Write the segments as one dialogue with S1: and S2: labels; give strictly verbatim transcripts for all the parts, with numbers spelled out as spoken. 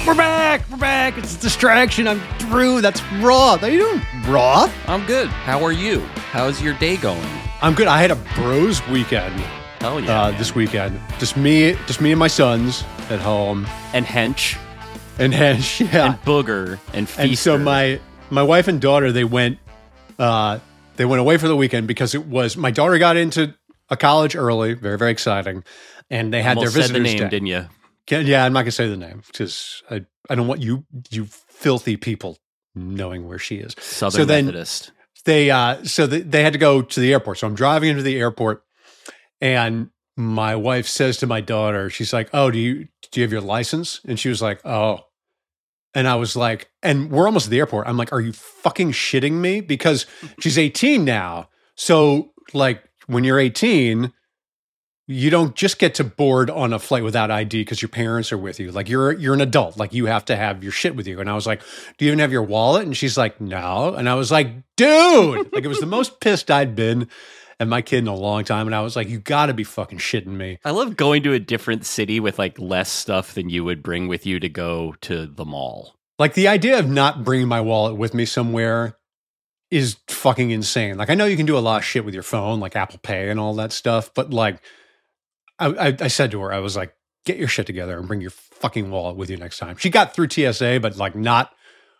S1: We're back. We're back. It's a distraction. I'm Drew. That's Raw. How you doing, Raw?
S2: I'm good. How are you? How's your day going?
S1: I'm good. I had a bros weekend.
S2: Hell yeah.
S1: Uh, this weekend, just me, just me and my sons at home,
S2: And Hench.
S1: and Hench, yeah,
S2: And Booger. And Feaster.
S1: and so my my wife and daughter they went uh, they went away for the weekend because it was my daughter got into a college early, very very exciting, and they had
S2: Almost
S1: their
S2: said the
S1: visitors
S2: name,
S1: day.
S2: didn't you?
S1: Can- Yeah, I'm not gonna say the name because I, I don't want you you filthy people knowing where she is.
S2: Southern
S1: So then-
S2: Methodist.
S1: They uh, so they, they had to go to the airport. So I'm driving into the airport, and my wife says to my daughter, she's like, "Oh, do you do you have your license?" And she was like, "Oh," and I was like, and we're almost at the airport. I'm like, "Are you fucking shitting me?" Because she's eighteen now. So like when you're eighteen. You don't just get to board on a flight without I D because your parents are with you. Like you're you're an adult. Like you have to have your shit with you. And I was like, "Do you even have your wallet?" And she's like, "No." And I was like, "Dude!" Like it was the most pissed I'd been at my kid in a long time. And I was like, "You got to be fucking shitting me."
S2: I love going to a different city with like less stuff than you would bring with you to go to the mall.
S1: Like the idea of not bringing my wallet with me somewhere is fucking insane. Like I know you can do a lot of shit with your phone, like Apple Pay and all that stuff, but like. I, I, I said to her, I was like, "Get your shit together and bring your fucking wallet with you next time." She got through T S A, but like not,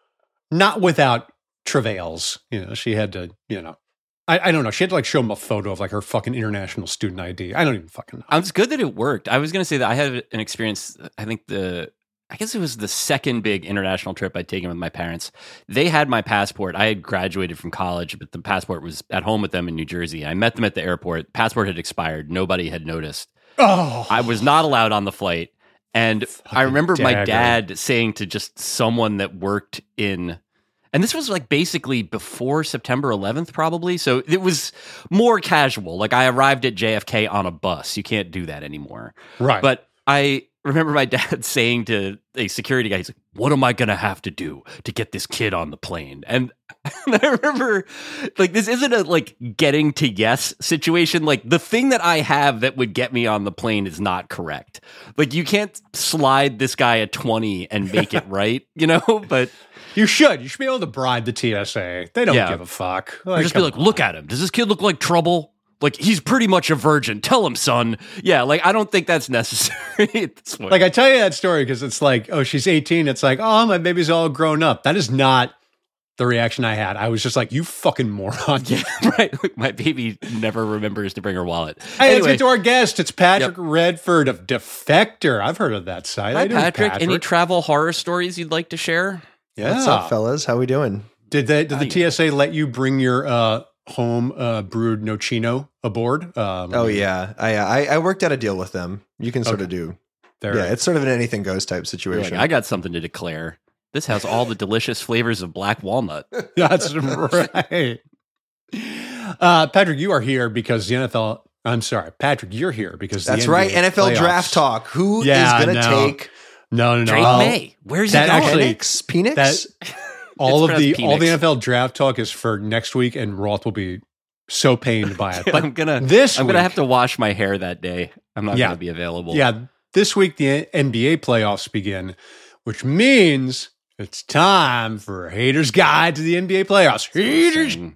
S1: not without travails. You know, she had to, you know, I, I don't know. She had to like show him a photo of like her fucking international student I D. I don't even fucking know.
S2: It's good that it worked. I was going to say that I had an experience. I think the, I guess it was the second big international trip I'd taken with my parents. They had my passport. I had graduated from college, but the passport was at home with them in New Jersey. I met them at the airport. Passport had expired. Nobody had noticed.
S1: Oh,
S2: I was not allowed on the flight. And I remember my
S1: dagger.
S2: dad saying to just someone that worked in, and this was like basically before September eleventh, probably. So it was more casual. Like I arrived at J F K on a bus. You can't do that anymore.
S1: right.
S2: But I remember my dad saying to a security guy, he's like, "What am I going to have to do to get this kid on the plane?" And, and I remember, like, this isn't a, like, getting to yes situation. Like, the thing that I have that would get me on the plane is not correct. Like, you can't slide this guy a twenty and make it right, you know? But
S1: you should. You should be able to bribe the T S A. They don't
S2: Yeah.
S1: give a fuck.
S2: or just be
S1: come
S2: like,
S1: on.
S2: "Look at him. Does this kid look like trouble? Like, he's pretty much a virgin. Tell him, son." Yeah, like, I don't think that's necessary at this point.
S1: Like I tell you that story because it's like, oh, she's eighteen. It's like, oh, my baby's all grown up. That is not the reaction I had. I was just like, you fucking moron.
S2: Yeah, right. Like, my baby never remembers to bring her wallet.
S1: Hey, let's
S2: Anyway,
S1: get to our guest. It's Patrick
S2: Yep.
S1: Redford of Defector. I've heard of that site.
S2: hi,
S1: How you doing,
S2: Patrick. Any travel horror stories you'd like to share?
S1: yeah.
S3: What's up, fellas? How we doing?
S1: Did they? Did the
S2: Hi.
S1: T S A let you bring your uh, home uh, brewed nocino aboard? Um,
S3: Oh yeah, I, I I worked out a deal with them. You can sort
S1: Okay.
S3: of do.
S1: there.
S3: Yeah, it's sort of an anything goes type
S2: You're
S3: situation.
S2: like, I got something to declare. This has all the delicious flavors of black walnut.
S1: That's right. Uh, Patrick, you are here because the N F L. I'm sorry, Patrick, you're here because
S3: That's
S1: the
S3: right.
S1: N B A
S3: N F L
S1: playoffs-
S3: draft talk. Who is
S1: Yeah,
S3: going to
S1: no.
S3: take
S1: No, no, no.
S2: Drake
S1: I'll-
S2: May. Where's he
S1: that
S2: going?
S1: actually-
S3: Penix? Penix?
S1: that- all
S2: It's
S1: of the
S2: pronounced
S1: all the
S2: Penix.
S1: N F L draft talk is for next week, and Roth will be so pained by it. But
S2: I'm gonna
S1: this
S2: I'm
S1: week,
S2: gonna have to wash my hair that day. I'm not
S1: Yeah.
S2: gonna be available.
S1: yeah, this week the N B A playoffs begin, which means it's time for Haters Guide to the N B A playoffs. Haters
S2: Insane.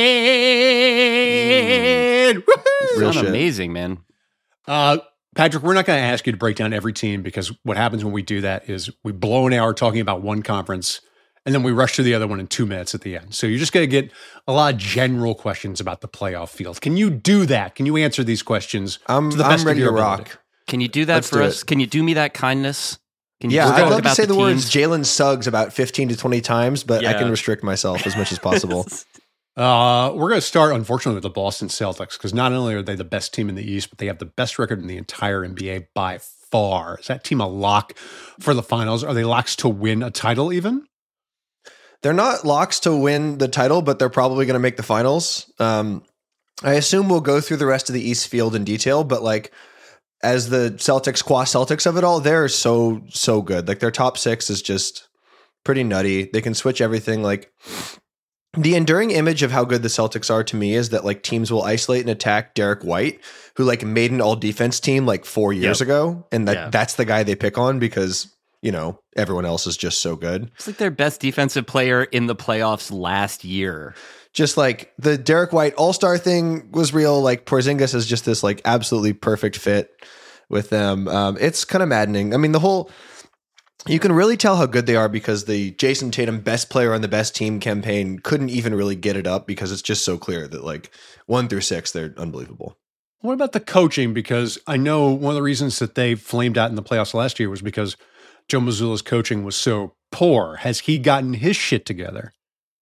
S1: Guide. Woohoo!
S3: Real
S2: Sound
S3: shit.
S2: amazing, man.
S1: Uh, Patrick, we're not going to ask you to break down every team because what happens when we do that is we blow an hour talking about one conference and then we rush to the other one in two minutes at the end. So you're just going to get a lot of general questions about the playoff field. Can you do that? Can you answer these questions
S3: I'm
S1: to the
S3: I'm
S1: best
S3: ready
S1: of
S3: to
S1: your ability?
S3: rock.
S2: Can you do that
S3: Let's
S2: for
S3: do
S2: us?
S3: it.
S2: Can you do me that kindness? Can you
S1: Yeah,
S2: just
S1: I'd
S2: talk
S1: love
S3: I'd love to
S2: about
S3: say the, words
S2: teams?
S3: Jalen Suggs about fifteen to twenty times, but I
S2: Yeah.
S3: can restrict myself as much as possible.
S1: Uh, we're going to start, unfortunately, with the Boston Celtics because not only are they the best team in the East, but they have the best record in the entire N B A by far. Is that team a lock for the finals? Are they locks to win a title even?
S3: They're not locks to win the title, but they're probably going to make the finals. Um, I assume we'll go through the rest of the East field in detail, but like as the Celtics, qua Celtics of it all, they're so, so good. Like their top six is just pretty nutty. They can switch everything. Like the enduring image of how good the Celtics are to me is that like teams will isolate and attack Derek White, who like made an all defense team like four years
S2: Yep.
S3: ago. And that
S2: Yeah.
S3: that's the guy they pick on because, you know, everyone else is just so good.
S2: It's like their best defensive player in the playoffs last year.
S3: Just like the Derek White All-Star thing was real. Like Porzingis is just this like absolutely perfect fit with them. Um, it's kind of maddening. I mean, the whole, you can really tell how good they are because the Jason Tatum best player on the best team campaign couldn't even really get it up because it's just so clear that like one through six, they're unbelievable.
S1: What about the coaching? Because I know one of the reasons that they flamed out in the playoffs last year was because Joe Mazzulla's coaching was so poor. Has he gotten his shit together?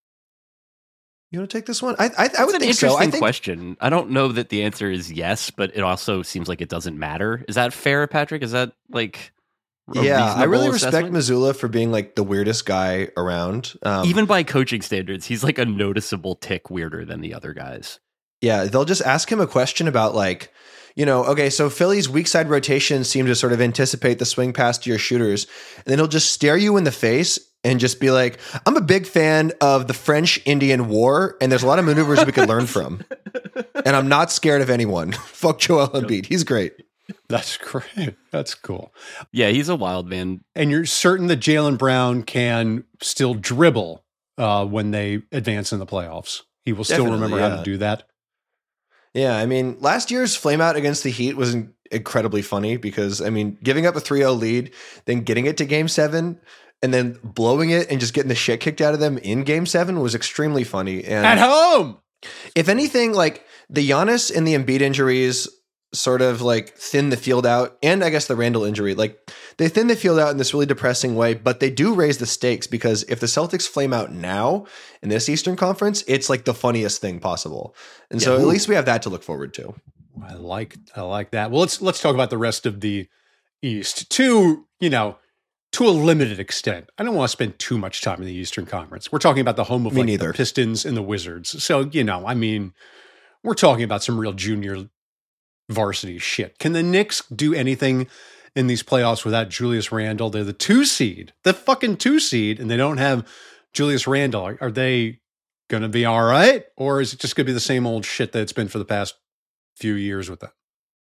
S3: You want to take this one? I I, I would
S2: an
S3: think so.
S2: interesting
S3: I think,
S2: question. I don't know that the answer is yes, but it also seems like it doesn't matter. Is that fair, Patrick? Is that like a
S3: yeah, I really
S2: reasonable
S3: respect
S2: assessment?
S3: Mazzulla for being like the weirdest guy around. Um,
S2: Even by coaching standards, he's like a noticeable tick weirder than the other guys.
S3: Yeah, they'll just ask him a question about like, you know, okay, so Philly's weak side rotation seem to sort of anticipate the swing pass to your shooters, and then he'll just stare you in the face and just be like, I'm a big fan of the French-Indian War, and there's a lot of maneuvers we could learn from. And I'm not scared of anyone. Fuck Joel Embiid. He's great.
S1: That's great. That's cool.
S2: Yeah, he's a wild man.
S1: And you're certain that Jaylen Brown can still dribble uh, when they advance in the playoffs. He will still
S3: Definitely,
S1: remember
S3: yeah.
S1: how to do that.
S3: Yeah, I mean, last year's flameout against the Heat was incredibly funny because, I mean, giving up a three oh lead, then getting it to game seven, and then blowing it and just getting the shit kicked out of them in game seven was extremely funny. And
S1: At home!
S3: if anything, like the Giannis and the Embiid injuries sort of like thin the field out, and I guess the Randall injury, like they thin the field out in this really depressing way, but they do raise the stakes because if the Celtics flame out now in this Eastern Conference, it's like the funniest thing possible. And so
S2: Yeah.
S3: at least we have that to look forward to.
S1: I like I like that. Well, let's let's talk about the rest of the East. To, you know, to a limited extent. I don't want to spend too much time in the Eastern Conference. We're talking about the home of
S3: Me
S1: like,
S3: neither.
S1: the Pistons and the Wizards. So, you know, I mean, we're talking about some real junior varsity shit. Can the Knicks do anything in these playoffs without Julius Randle? They're the two seed, the fucking two seed, and they don't have Julius Randle. Are, are they going to be all right? Or is it just going to be the same old shit that it's been for the past few years with them?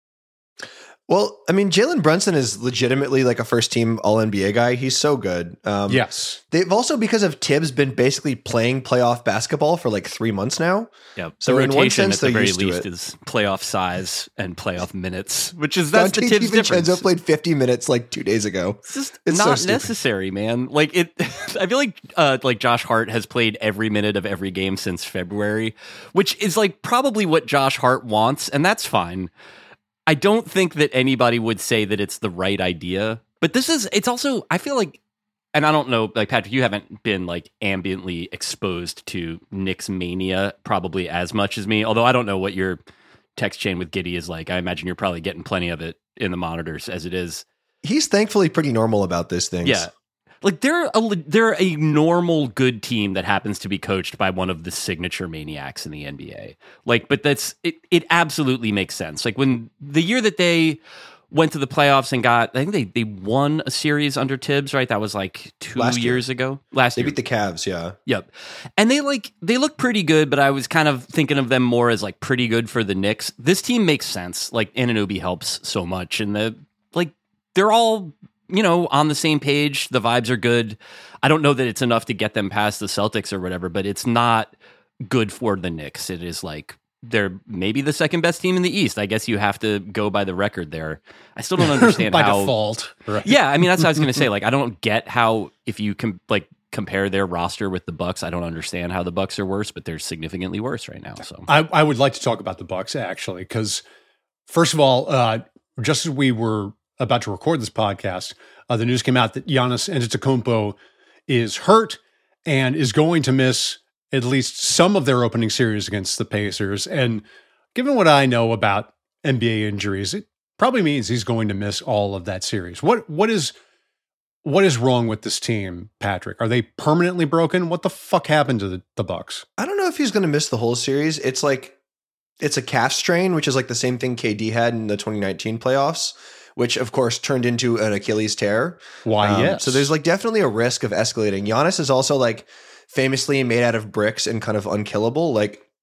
S3: Well, I mean, Jalen Brunson is legitimately like a first team All N B A guy. He's so good. Um,
S1: Yes.
S3: They've also, because of Tibbs, been basically playing playoff basketball for like three months now.
S2: Yeah,
S3: So
S2: the
S3: in one
S2: rotation
S3: sense,
S2: at the
S3: they're
S2: very
S3: used to
S2: least
S3: it.
S2: is playoff size and playoff minutes, which is that's
S3: Dante
S2: the Tibbs difference.
S3: DiVincenzo played fifty minutes like two days ago.
S2: It's just
S3: It's so
S2: not
S3: stupid.
S2: necessary, man. Like it, I feel like uh, like Josh Hart has played every minute of every game since February, which is like probably what Josh Hart wants, and that's fine. I don't think that anybody would say that it's the right idea, but this is. It's also. I feel like, and I don't know, like Patrick, you haven't been like ambiently exposed to Knicks mania probably as much as me. Although I don't know what your text chain with Giddey is like. I imagine you're probably getting plenty of it in the monitors as it is.
S3: He's thankfully pretty normal about this thing.
S2: Yeah. Like they're a they're a normal good team that happens to be coached by one of the signature maniacs in the N B A. Like, but that's it. It absolutely makes sense. Like when the year that they went to the playoffs and got, I think they they won a series under Tibbs, right? That was like two
S3: Last year.
S2: years ago. Last
S3: They
S2: year,
S3: beat the Cavs, yeah.
S2: Yep. And they like they look pretty good, but I was kind of thinking of them more as like pretty good for the Knicks. This team makes sense. Like Anunoby helps so much, and the like they're all, you know, on the same page. The vibes are good. I don't know that it's enough to get them past the Celtics or whatever, but it's not good for the Knicks. It is like they're maybe the second best team in the East. I guess you have to go by the record there. I still don't understand
S1: By
S2: how
S1: default. Right.
S2: Yeah, I mean that's what I was going to say. Like I don't get how if you can like compare their roster with the Bucks, I don't understand how the Bucks are worse, but they're significantly worse right now. So
S1: I, I would like to talk about the Bucks actually, because first of all, uh, just as we were about to record this podcast, uh, the news came out that Giannis Antetokounmpo is hurt and is going to miss at least some of their opening series against the Pacers. And given what I know about N B A injuries, it probably means he's going to miss all of that series. What what is what is wrong with this team, Patrick? Are they permanently broken? What the fuck happened to the, the Bucks?
S3: I don't know if he's going to miss the whole series. It's like, it's a calf strain, which is like the same thing K D had in the twenty nineteen playoffs, which of course turned into an Achilles tear.
S1: Why,
S3: Um,
S1: yes.
S3: So there's like definitely a risk of escalating. Giannis is also like famously made out of bricks and kind of unkillable. Like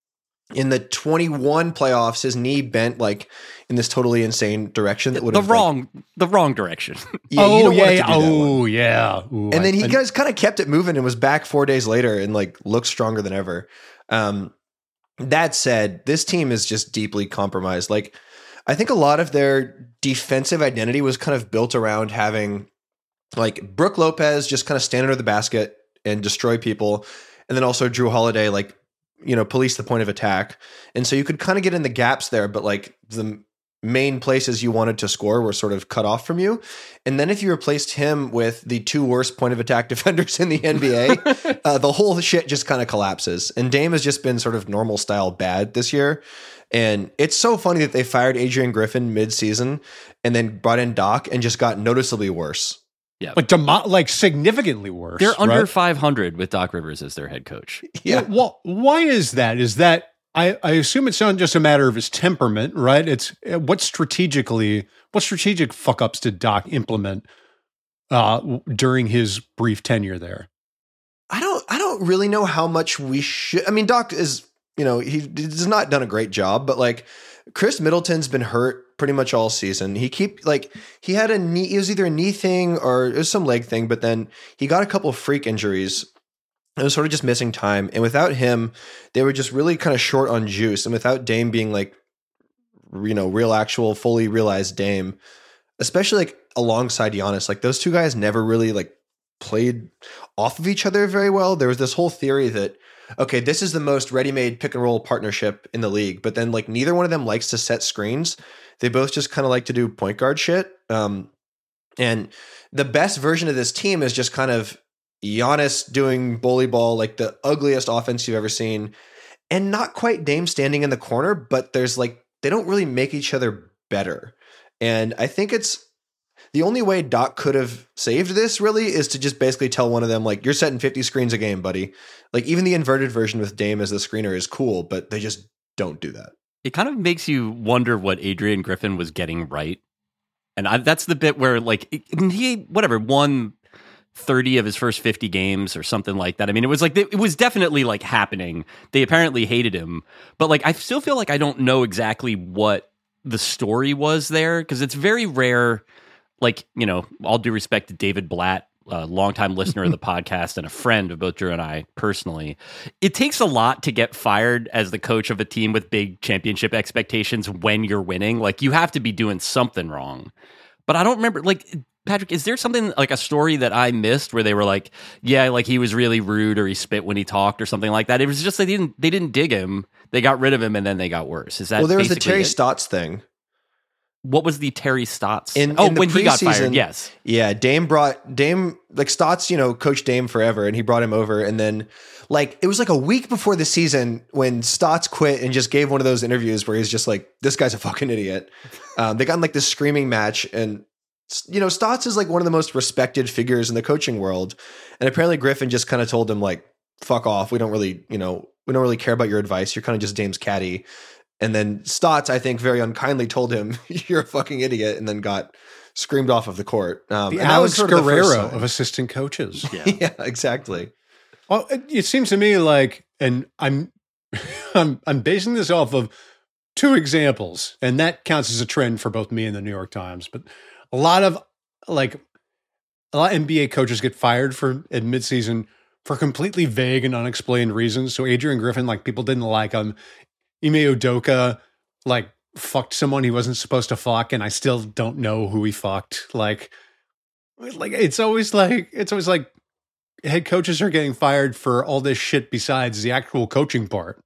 S3: In the twenty-one playoffs, his knee bent like in this totally insane direction that would
S2: the
S3: have
S2: wrong
S3: like,
S2: the wrong direction.
S3: yeah,
S1: oh
S3: you don't
S1: yeah,
S3: want it to
S1: yeah.
S3: do that one.
S1: oh yeah. Ooh,
S3: And then he
S1: I-
S3: guys kind of kept it moving and was back four days later and like looked stronger than ever. Um, that said, this team is just deeply compromised. Like, I think a lot of their defensive identity was kind of built around having like Brooke Lopez just kind of stand under the basket and destroy people, and then also Drew Holiday like, you know, police the point of attack. And so you could kind of get in the gaps there, but like the main places you wanted to score were sort of cut off from you. And then if you replaced him with the two worst point of attack defenders in the N B A, uh, the whole shit just kind of collapses. And Dame has just been sort of normal style bad this year. And it's so funny that they fired Adrian Griffin mid-season and then brought in Doc and just got noticeably worse.
S2: Yeah.
S1: like demo- like significantly worse.
S2: They're under
S1: right?
S2: five hundred with Doc Rivers as their head coach.
S3: Yeah.
S1: Well, why is that? Is that I, I assume it's not just a matter of his temperament, right? It's what strategically, what strategic fuck ups did Doc implement uh, w- during his brief tenure there?
S3: I don't I don't really know how much we should. I mean, Doc is, you know, he has not done a great job, but like Chris Middleton's been hurt pretty much all season. He keep like he had a knee, it was either a knee thing or it was some leg thing, but then he got a couple of freak injuries. It was sort of just missing time. And without him, they were just really kind of short on juice. And without Dame being like, you know, real actual fully realized Dame, especially like alongside Giannis, like those two guys never really like played off of each other very well. There was this whole theory that, okay, this is the most ready-made pick and roll partnership in the league, but then like neither one of them likes to set screens. They both just kind of like to do point guard shit. Um, and the best version of this team is just kind of Giannis doing bully ball, like the ugliest offense you've ever seen, and not quite Dame standing in the corner, but there's like, they don't really make each other better. And I think it's the only way Doc could have saved this really is to just basically tell one of them, like, you're setting fifty screens a game, buddy. Like even the inverted version with Dame as the screener is cool, but they just don't do that.
S2: It kind of makes you wonder what Adrian Griffin was getting right. And I, that's the bit where, like, I mean, he, whatever, won thirty of his first fifty games or something like that. I mean, it was like, it was definitely like happening. They apparently hated him. But like, I still feel like I don't know exactly what the story was there, because it's very rare. Like, you know, all due respect to David Blatt, a longtime listener of the podcast and a friend of both Drew and I personally, it takes a lot to get fired as the coach of a team with big championship expectations when you're winning. Like, you have to be doing something wrong. But I don't remember, like, Patrick, is there something, like a story that I missed where they were like, yeah, like he was really rude or he spit when he talked or something like that? It was just they didn't they didn't dig him. They got rid of him and then they got worse. Is that
S3: Well, there was the
S2: basically
S3: Terry
S2: it?
S3: Stotts thing.
S2: What was the Terry Stotts?
S3: In-
S2: oh,
S3: in the
S2: when he got
S3: preseason-
S2: fired, yes.
S3: Yeah, Dame brought Dame like Stotts, you know, coached Dame forever, and he brought him over, and then like it was like a week before the season when Stotts quit and just gave one of those interviews where he's just like, "This guy's a fucking idiot." Um, they got in like this screaming match, and you know, Stotts is like one of the most respected figures in the coaching world, and apparently Griffin just kind of told him like, "Fuck off. We don't really, you know, we don't really care about your advice. You're kind of just Dame's caddy." And then Stotts, I think, very unkindly told him, "You're a fucking idiot," and then got screamed off of the court. Um,
S1: The
S3: and that was
S1: Alex
S3: sort of the first
S1: Guerrero
S3: sign.
S1: of assistant coaches.
S2: Yeah.
S3: Yeah, exactly.
S1: Well, it, it seems to me like, and I'm, I'm, I'm basing this off of two examples, and that counts as a trend for both me and the New York Times. But a lot of like, a lot of N B A coaches get fired for at midseason for completely vague and unexplained reasons. So Adrian Griffin, like people didn't like him. Ime Udoka, like fucked someone he wasn't supposed to fuck, and I still don't know who he fucked. Like, like it's always like it's always like. Head coaches are getting fired for all this shit besides the actual coaching part.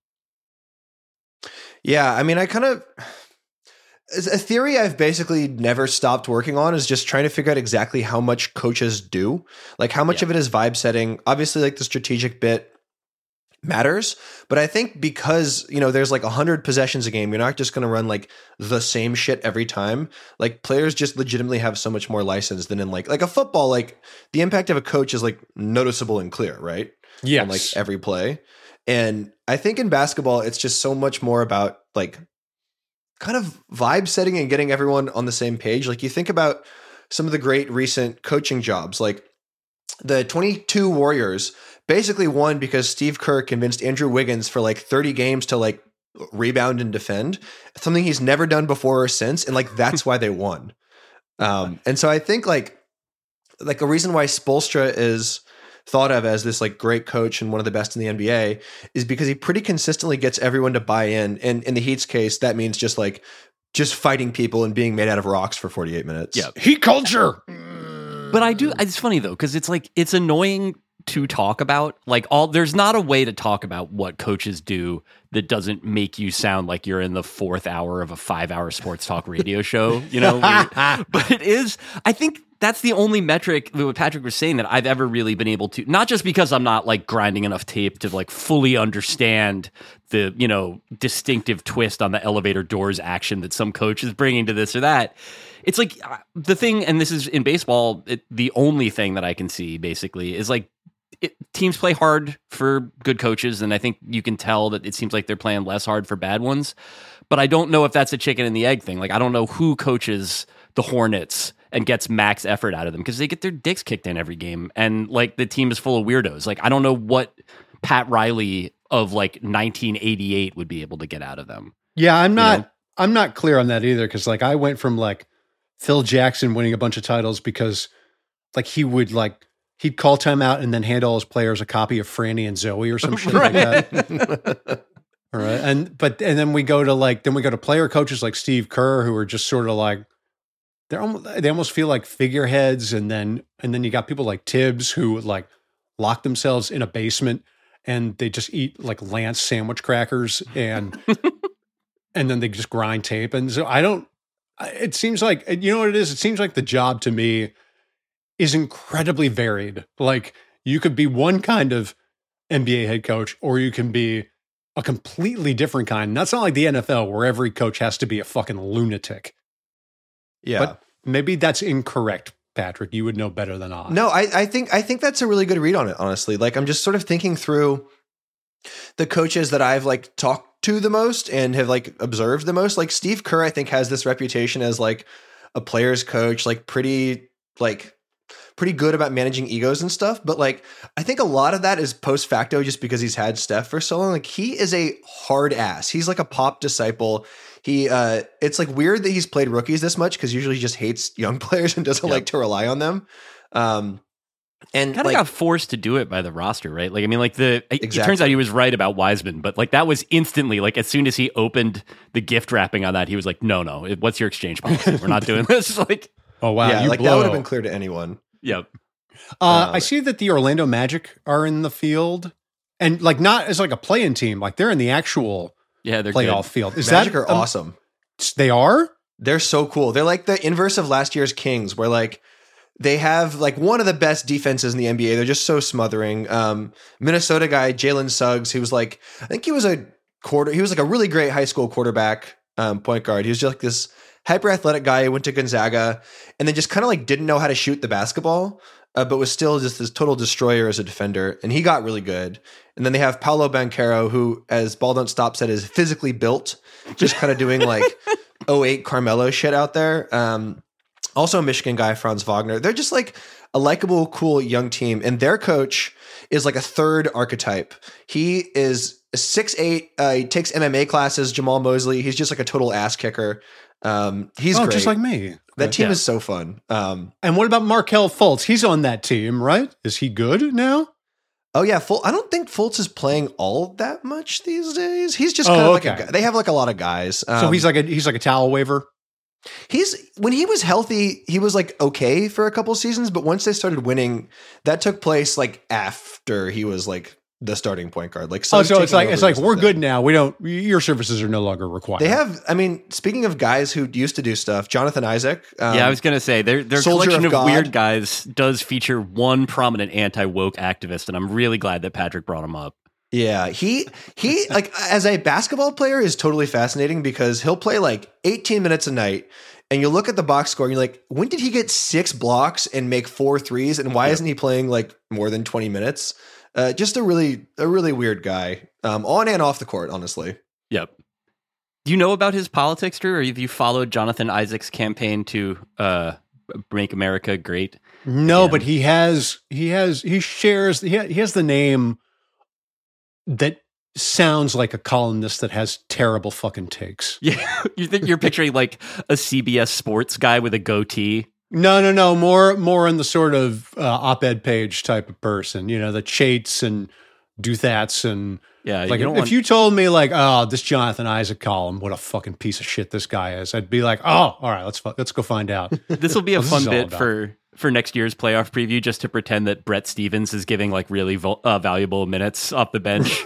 S3: Yeah, I mean, I kind of a theory I've basically never stopped working on is just trying to figure out exactly how much coaches do, like how much
S2: Yeah.
S3: of it is vibe setting. Obviously, like the strategic bit matters, but I think because, you know, there's like a hundred possessions a game, you're not just going to run like the same shit every time. Like players just legitimately have so much more license than in like, like a football, like the impact of a coach is like noticeable and clear, right?
S1: Yes.
S3: On like every play. And I think in basketball, it's just so much more about like kind of vibe setting and getting everyone on the same page. Like you think about some of the great recent coaching jobs, like the twenty-two Warriors basically won because Steve Kerr convinced Andrew Wiggins for like thirty games to like rebound and defend, something he's never done before or since. And like, that's why they won. Um, and so I think like, like a reason why Spoelstra is thought of as this like great coach and one of the best in the N B A is because he pretty consistently gets everyone to buy in. And in the Heat's case, that means just like, just fighting people and being made out of rocks for forty-eight minutes.
S2: Yeah.
S1: Heat culture.
S2: But I do, it's funny though, because it's like, it's annoying to talk about. Like, all, there's not a way to talk about what coaches do that doesn't make you sound like you're in the fourth hour of a five hour sports talk radio show, you know? But it is, I think that's the only metric that what Patrick was saying that I've ever really been able to, not just because I'm not like grinding enough tape to like fully understand the, you know, distinctive twist on the elevator doors action that some coach is bringing to this or that. It's like uh, the thing, and this is in baseball, it, the only thing that I can see basically is like it, teams play hard for good coaches, and I think you can tell that it seems like they're playing less hard for bad ones. But I don't know if that's a chicken and the egg thing. Like, I don't know who coaches the Hornets and gets max effort out of them because they get their dicks kicked in every game, and like the team is full of weirdos. Like, I don't know what Pat Riley of like nineteen eighty-eight would be able to get out of them.
S1: Yeah, I'm not.
S2: You know?
S1: I'm not clear on that either because like I went from like Phil Jackson winning a bunch of titles because like he would like he'd call timeout and then hand all his players a copy of Franny and Zoe or some shit
S2: Right.
S1: like that. All right, and but and then we go to like then we go to player coaches like Steve Kerr who are just sort of like they're almost, they almost feel like figureheads, and then and then you got people like Tibbs who like lock themselves in a basement and they just eat like Lance sandwich crackers and and then they just grind tape. And so I don't. It seems like you know what it is. It seems like the job to me is incredibly varied. Like you could be one kind of N B A head coach, or you can be a completely different kind. And that's not like the N F L where every coach has to be a fucking lunatic.
S3: Yeah.
S1: But maybe that's incorrect, Patrick. You would know better than I.
S3: No, I, I think I think that's a really good read on it, honestly. Like I'm just sort of thinking through the coaches that I've like talked to the most and have like observed the most. Like Steve Kerr, I think, has this reputation as like a player's coach, like pretty like pretty good about managing egos and stuff. But like I think a lot of that is post facto just because he's had Steph for so long. Like he is a hard ass. He's like a Pop disciple. He uh it's like weird that he's played rookies this much because usually he just hates young players and doesn't
S2: Yep.
S3: like to rely on them. Um and
S2: Kind of
S3: like,
S2: got forced to do it by the roster, right? Like, I mean, like the it- it
S3: Exactly.
S2: turns out he was right about Wiseman, but like that was instantly like as soon as he opened the gift wrapping on that, he was like, "No, no, it- what's your exchange policy? We're not doing this." Like,
S1: Oh wow,
S3: yeah,
S1: you
S3: like
S1: blow.
S3: that would have been clear to anyone.
S2: yep,
S1: Uh,
S3: Uh,
S1: I see that the Orlando Magic are in the field, and like not as like a play-in team, like they're in the actual
S2: yeah, they're
S1: playoff
S2: good.
S1: field. Is
S3: Magic
S1: that
S3: are
S1: um,
S3: awesome.
S1: They are.
S3: They're so cool. They're like the inverse of last year's Kings, where like they have like one of the best defenses in the N B A. They're just so smothering. Um, Minnesota guy Jalen Suggs, he was like, I think he was a quarter. He was like a really great high school quarterback, um, point guard. He was just like this hyper athletic guy who went to Gonzaga, and then just kind of like didn't know how to shoot the basketball, uh, but was still just this total destroyer as a defender. And he got really good. And then they have Paolo Banchero, who, as Ball Don't Stop said, is physically built, just kind of doing like oh eight Carmelo shit out there. Um, also a Michigan guy, Franz Wagner. They're just like a likable, cool young team. And their coach is like a third archetype. He is six eight. Uh, he takes M M A classes, Jamal Mosley. He's just like a total ass kicker. Um, he's
S1: oh,
S3: great.
S1: just like me.
S3: That team
S2: Yeah.
S3: is so fun. Um,
S1: And what about Markelle Fultz? He's on that team, right? Is he good now?
S3: oh yeah, Ful- I don't think Fultz is playing all that much these days. He's just
S1: Oh,
S3: kind of like
S1: okay.
S3: a guy. They have like a lot of guys. Um,
S1: so he's like a he's like a towel waver.
S3: He's when he was healthy, he was like okay for a couple seasons, but once they started winning, that took place like after he was like the starting point guard. Like
S1: Oh,
S3: Suggs
S1: so it's
S3: taking
S1: like it's
S3: over
S1: like
S3: was
S1: we're
S3: the-
S1: good now. We don't. Your services are no longer required.
S3: They have. I mean, speaking of guys who used to do stuff, Jonathan Isaac. Um,
S2: yeah, I was gonna say their their
S3: Soldier
S2: collection
S3: of
S2: of,
S3: God.
S2: weird guys does feature one prominent anti woke activist, and I'm really glad that Patrick brought him up.
S3: Yeah, he he like as a basketball player is totally fascinating because he'll play like eighteen minutes a night, and you look at the box score and you're like, when did he get six blocks and make four threes, and why
S2: Yep.
S3: isn't he playing like more than twenty minutes? Uh, just a really a really weird guy, um, on and off the court, honestly.
S2: Yep. Do you know about his politics, Drew, or have you followed Jonathan Isaac's campaign to uh, make America great?
S1: No,
S2: Again.
S1: but he has he has he shares he ha- he has the name that sounds like a columnist that has terrible fucking takes.
S2: Yeah, you think you're picturing like a C B S Sports guy with a goatee?
S1: No, no, no. More, more in the sort of uh, op-ed page type of person. You know, the Chates and do-thats and
S2: Yeah,
S1: like
S2: you
S1: if,
S2: don't
S1: if you told me like, oh, this Jonathan Isaac column, what a fucking piece of shit this guy is, I'd be like, oh, all right, let's fu- let's go find out.
S2: This will be a
S1: What this
S2: fun
S1: is all
S2: bit
S1: about.
S2: for for next year's playoff preview, just to pretend that Brett Stevens is giving like really vo- uh, valuable minutes off the bench.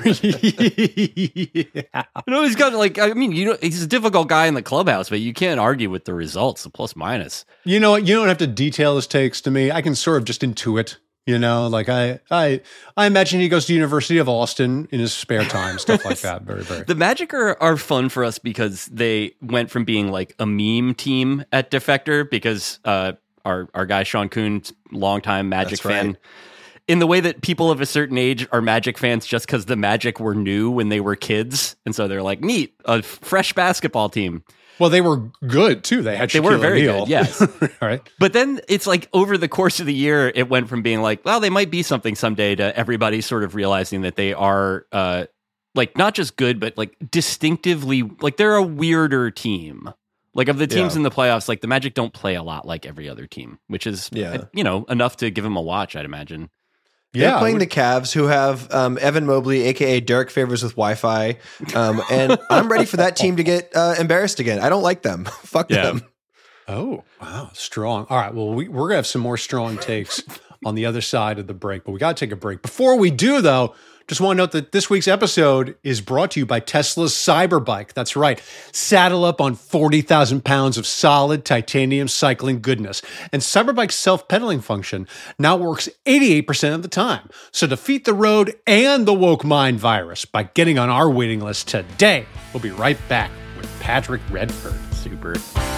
S1: yeah.
S2: You know, he's got like, I mean, you know, he's a difficult guy in the clubhouse, but you can't argue with the results, the plus minus.
S1: You know what? You don't have to detail his takes to me. I can sort of just intuit. You know, like I, I, I imagine he goes to University of Austin in his spare time, stuff like that. Very, very.
S2: The Magic are, are fun for us because they went from being like a meme team at Defector, because uh, our our guy Sean Kuhn's longtime Magic
S3: That's
S2: fan.
S3: right.
S2: In the way that people of a certain age are Magic fans just because the Magic were new when they were kids, and so they're like, neat, a f- fresh basketball team.
S1: Well, they were good too. They had
S2: They
S1: Shaquille
S2: were very
S1: O'Neal.
S2: good, yes.
S1: All right.
S2: But then it's like over the course of the year, it went from being like, well, they might be something someday, to everybody sort of realizing that they are uh, like not just good, but like distinctively, like they're a weirder team. Like of the teams
S3: Yeah.
S2: in the playoffs, like the Magic don't play a lot like every other team, which is,
S3: Yeah.
S2: you know, enough to give them a watch, I'd imagine.
S3: They're
S1: Yeah,
S3: playing
S1: I
S3: the Cavs, who have um, Evan Mobley, aka Derek Favors with Wi-Fi, um, and I'm ready for that team to get uh, embarrassed again. I don't like them. Fuck
S2: Yeah.
S3: them.
S1: Oh, wow. Strong. All right. Well, we, we're going to have some more strong takes on the other side of the break, but we got to take a break. Before we do, though, just want to note that this week's episode is brought to you by Tesla's Cyberbike. That's right. Saddle up on forty thousand pounds of solid titanium cycling goodness. And Cyberbike's self-pedaling function now works eighty-eight percent of the time. So defeat the road and the woke mind virus by getting on our waiting list today. We'll be right back with Patrick Redford.
S2: Super.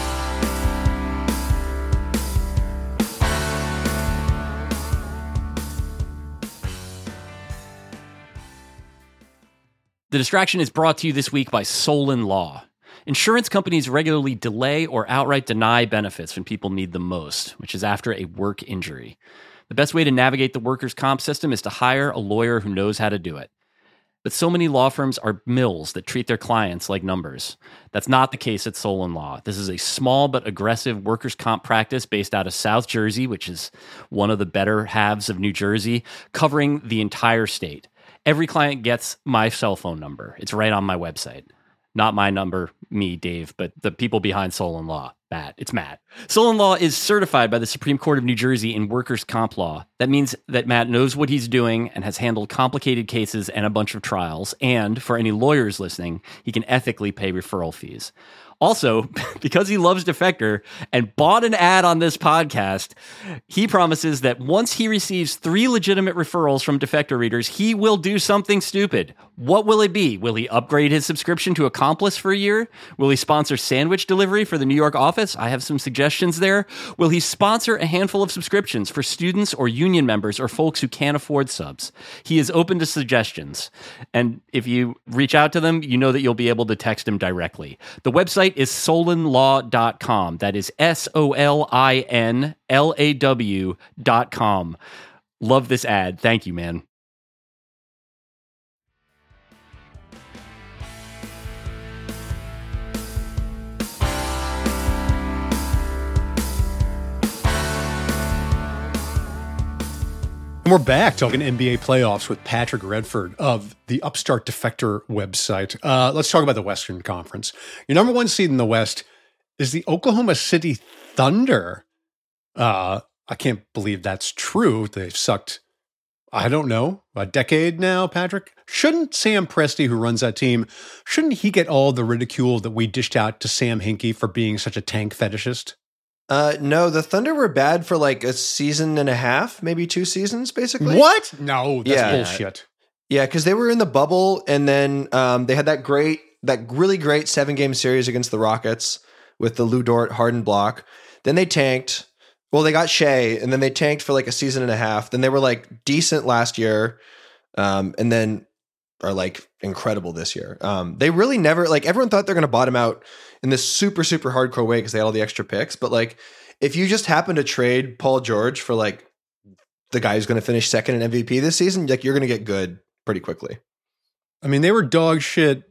S2: The Distraction is brought to you this week by Solon Law. Insurance companies regularly delay or outright deny benefits when people need them most, which is after a work injury. The best way to navigate the workers' comp system is to hire a lawyer who knows how to do it. But so many law firms are mills that treat their clients like numbers. That's not the case at Solon Law. This is a small but aggressive workers' comp practice based out of South Jersey, which is one of the better halves of New Jersey, covering the entire state. Every client gets my cell phone number. It's right on my website. Not my number, me, Dave, but the people behind Solon Law. Matt. It's Matt. Solon Law is certified by the Supreme Court of New Jersey in workers' comp law. That means that Matt knows what he's doing and has handled complicated cases and a bunch of trials. And for any lawyers listening, he can ethically pay referral fees. Also, because he loves Defector and bought an ad on this podcast, he promises that once he receives three legitimate referrals from Defector readers, he will do something stupid. What will it be? Will he upgrade his subscription to Accomplice for a year? Will he sponsor sandwich delivery for the New York office? I have some suggestions there. Will he sponsor a handful of subscriptions for students or union members or folks who can't afford subs? He is open to suggestions. And if you reach out to them, you know that you'll be able to text him directly. The website is solon law dot com. That is S O L I N L A W dot com. Love this ad. Thank you, man.
S1: And we're back talking N B A playoffs with Patrick Redford of the Upstart Defector website. Uh, let's talk about the Western Conference. Your number one seed in the West is the Oklahoma City Thunder. Uh, I can't believe that's true. They've sucked, I don't know, a decade now, Patrick. Shouldn't Sam Presti, who runs that team, shouldn't he get all the ridicule that we dished out to Sam Hinkie for being such a tank fetishist?
S3: Uh, no, the Thunder were bad for like a season and a half, maybe two seasons, basically.
S1: What? No, that's
S3: Yeah.
S1: bullshit.
S3: Yeah, because they were in the bubble, and then um, they had that great, that really great seven game series against the Rockets with the Lou Dort Harden block. Then they tanked. Well, they got Shea, and then they tanked for like a season and a half. Then they were like decent last year, um, and then are like incredible this year. Um, they really never, like, everyone thought they're going to bottom out in this super, super hardcore way because they had all the extra picks. But like, if you just happen to trade Paul George for like the guy who's going to finish second in M V P this season, like, you're going to get good pretty quickly.
S1: I mean, they were dog shit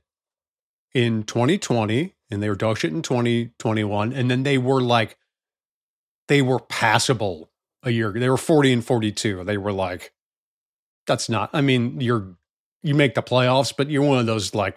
S1: in twenty twenty and they were dog shit in twenty twenty-one. And then they were like, they were passable a year ago. They were forty and forty-two. They were like, that's not, I mean, you're, you make the playoffs, but you're one of those like,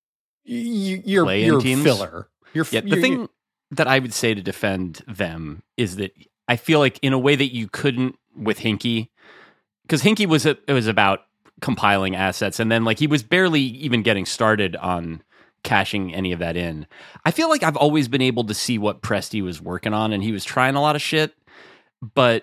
S1: you, you're,
S2: Play-in
S1: you're
S2: teams?
S1: filler. You're,
S2: Yeah, the
S1: you're,
S2: thing that I would say to defend them is that I feel like in a way that you couldn't with Hinkie, because Hinkie was a, it was about compiling assets, and then like he was barely even getting started on cashing any of that in. I feel like I've always been able to see what Presti was working on, and he was trying a lot of shit. But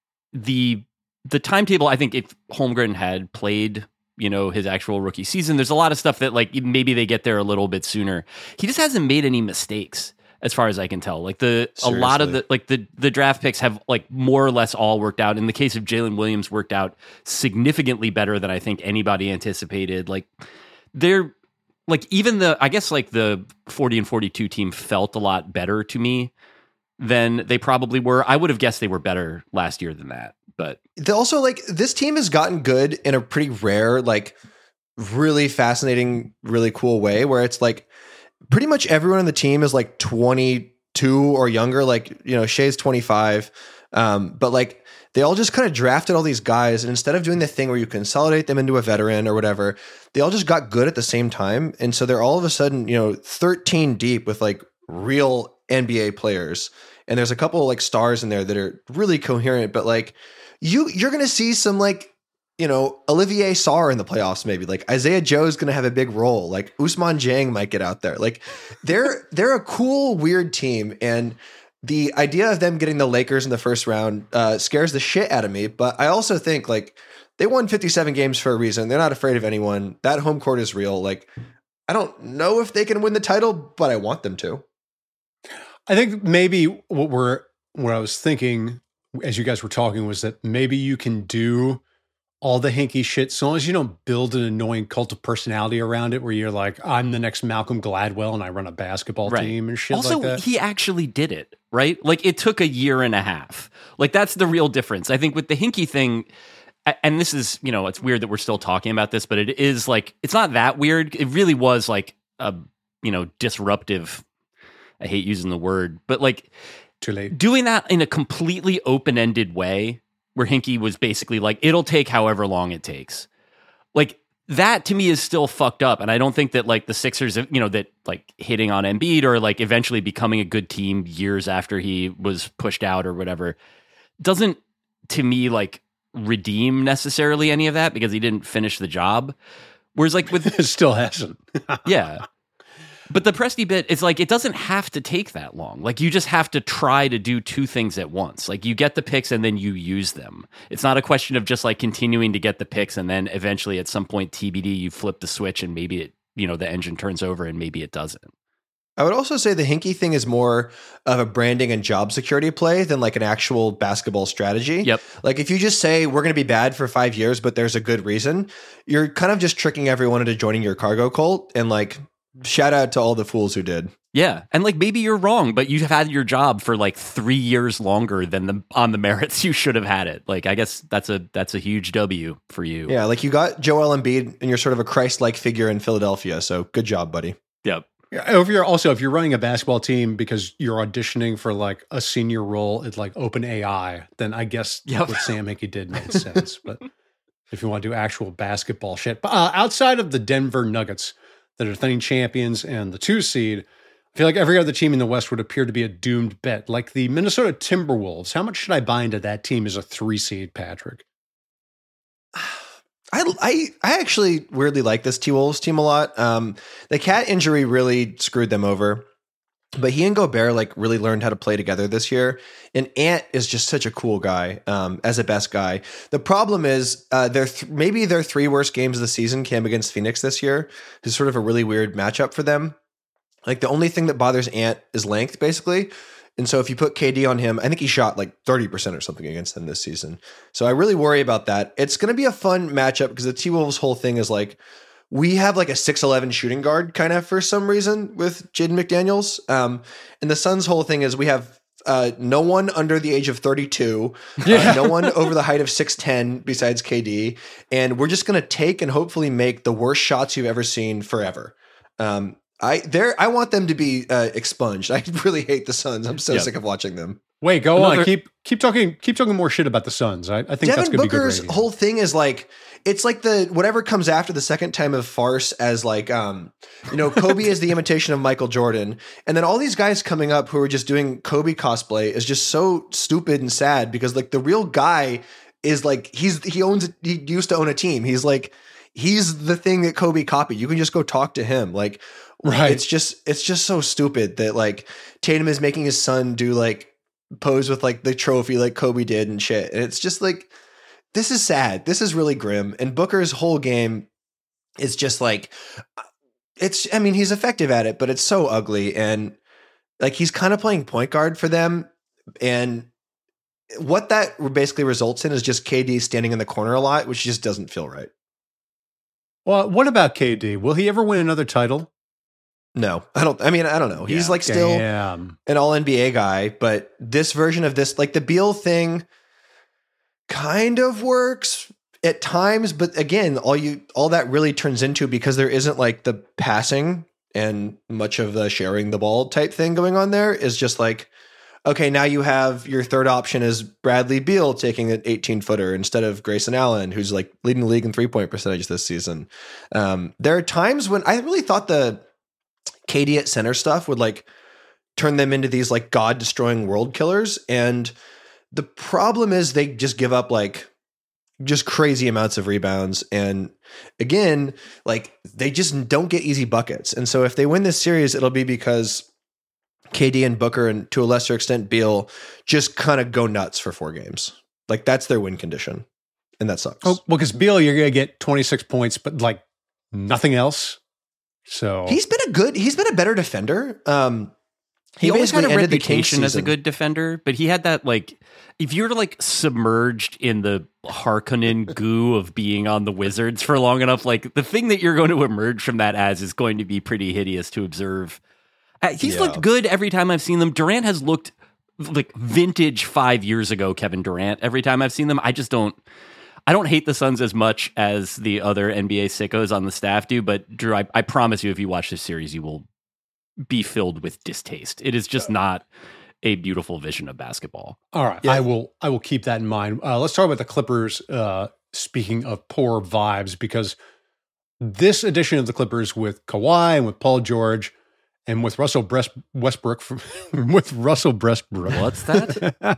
S2: the the timetable, I think, if Holmgren had played, you know, his actual rookie season, there's a lot of stuff that like maybe they get there a little bit sooner. He just hasn't made any mistakes, as far as I can tell. Like the Seriously. a lot of the like the the draft picks have like more or less all worked out. In the case of Jalen Williams, worked out significantly better than I think anybody anticipated. Like they're like even the I guess like the forty and forty-two team felt a lot better to me than they probably were. I would have guessed they were better last year than that. But
S3: they also like this team has gotten good in a pretty rare, like really fascinating, really cool way where it's like pretty much everyone on the team is like twenty-two or younger. Like, you know, Shea's twenty-five. Um, but like they all just kind of drafted all these guys, and instead of doing the thing where you consolidate them into a veteran or whatever, they all just got good at the same time. And so they're all of a sudden, you know, thirteen deep with like real N B A players. And there's a couple of like stars in there that are really coherent, but like you, you're going to see some like, you know, Olivier Sarr in the playoffs, maybe like Isaiah Joe is going to have a big role. Like Ousmane Dieng might get out there. Like they're, they're a cool, weird team. And the idea of them getting the Lakers in the first round uh, scares the shit out of me. But I also think like they won fifty-seven games for a reason. They're not afraid of anyone. That home court is real. Like, I don't know if they can win the title, but I want them to.
S1: I think maybe what we're, what I was thinking as you guys were talking was that maybe you can do all the Hinkie shit, so long as you don't build an annoying cult of personality around it where you're like, I'm the next Malcolm Gladwell and I run a basketball
S2: right.
S1: team and shit
S2: also,
S1: like that.
S2: He actually did it, right? Like it took a year and a half. Like that's the real difference. I think with the Hinkie thing, and this is, you know, it's weird that we're still talking about this, but it is like, it's not that weird. It really was like a, you know, disruptive, I hate using the word, but like
S1: Too late.
S2: Doing that in a completely open-ended way where Hinkie was basically like, it'll take however long it takes. Like that to me is still fucked up. And I don't think that like the Sixers, you know, that like hitting on Embiid or like eventually becoming a good team years after he was pushed out or whatever, doesn't to me like redeem necessarily any of that because he didn't finish the job. Whereas like with
S1: it still hasn't.
S2: yeah. But the Presti bit, it's like, it doesn't have to take that long. Like, you just have to try to do two things at once. Like, you get the picks and then you use them. It's not a question of just, like, continuing to get the picks and then eventually at some point, T B D, you flip the switch and maybe it, you know, the engine turns over and maybe it doesn't.
S3: I would also say the Hinkie thing is more of a branding and job security play than like an actual basketball strategy.
S2: Yep.
S3: Like if you just say we're going to be bad for five years, but there's a good reason, you're kind of just tricking everyone into joining your cargo cult. And like, shout out to all the fools who did.
S2: Yeah. And like, maybe you're wrong, but you've had your job for like three years longer than the on the merits you should have had it. Like, I guess that's a, that's a huge W for you.
S3: Yeah. Like you got Joel Embiid and you're sort of a Christ-like figure in Philadelphia. So good job, buddy.
S2: Yep.
S1: If you're also, if you're running a basketball team because you're auditioning for like a senior role at like OpenAI, then I guess
S2: yep.
S1: what Sam Hinkie did made sense. But if you want to do actual basketball shit, but uh, outside of the Denver Nuggets, the defending champions and the two seed, I feel like every other team in the West would appear to be a doomed bet. Like the Minnesota Timberwolves, how much should I buy into that team as a three seed, Patrick?
S3: I, I I actually weirdly like this T-Wolves team a lot. Um, the cat injury really screwed them over, but he and Gobert like really learned how to play together this year. And Ant is just such a cool guy um, as a best guy. The problem is uh, their th- maybe their three worst games of the season came against Phoenix this year. It's sort of a really weird matchup for them. Like the only thing that bothers Ant is length, basically. And so if you put K D on him, I think he shot like thirty percent or something against them this season. So I really worry about that. It's going to be a fun matchup because the T-Wolves whole thing is like, we have like a six eleven shooting guard kind of for some reason with Jaden McDaniels. Um, and the Suns whole thing is we have Uh, no one under the age of thirty-two. Yeah. Uh, no one over the height of six ten besides K D. And we're just going to take and hopefully make the worst shots you've ever seen forever. Um, I there. I want them to be uh, expunged. I really hate the Suns. I'm so yep. sick of watching them.
S1: Wait, go Another, on. Keep keep talking. Keep talking more shit about the Suns. I, I think
S3: Devin
S1: that's going to be good.
S3: Booker's whole thing is like it's like the whatever comes after the second time of farce as like um you know Kobe is the imitation of Michael Jordan, and then all these guys coming up who are just doing Kobe cosplay is just so stupid and sad because like the real guy is like he's he owns he used to own a team. He's like he's the thing that Kobe copied. You can just go talk to him. Like right. It's just it's just so stupid that like Tatum is making his son do like. Pose with like the trophy like Kobe did and shit. And it's just like, this is sad. This is really grim. And Booker's whole game is just like, it's, I mean, he's effective at it, but it's so ugly. And like, he's kind of playing point guard for them. And what that basically results in is just K D standing in the corner a lot, which just doesn't feel right.
S1: Well, what about K D? Will he ever win another title?
S3: No, I don't. I mean, I don't know. He's yeah, like still damn. an all N B A guy, but this version of this, like the Beal thing kind of works at times. But again, all you, all that really turns into because there isn't like the passing and much of the sharing the ball type thing going on there is just like, okay, now you have your third option is Bradley Beal taking an eighteen footer instead of Grayson Allen, who's like leading the league in three point percentage this season. Um, there are times when I really thought the, K D at center stuff would like turn them into these like God destroying world killers. And the problem is they just give up like just crazy amounts of rebounds. And again, like they just don't get easy buckets. And so if they win this series, it'll be because K D and Booker and to a lesser extent Beal just kind of go nuts for four games. Like that's their win condition. And that sucks.
S1: Oh, well, because Beal, you're going to get twenty-six points, but like nothing else. So
S3: he's been a good, he's been a better defender. Um,
S2: he, he always had a reputation as a good defender, but he had that like, if you were like submerged in the Harkonnen goo of being on the Wizards for long enough, like the thing that you're going to emerge from that as is going to be pretty hideous to observe. Uh, he's yeah. looked good every time I've seen them. Durant has looked like vintage five years ago, Kevin Durant. Every time I've seen them, I just don't. I don't hate the Suns as much as the other N B A sickos on the staff do, but Drew, I, I promise you, if you watch this series, you will be filled with distaste. It is just not a beautiful vision of basketball.
S1: All right, yeah. I will. I will keep that in mind. Uh, let's talk about the Clippers. Uh, speaking of poor vibes, because this edition of the Clippers with Kawhi and with Paul George and with Russell Brest- Westbrook, from, with Russell Westbrook.
S2: What's that?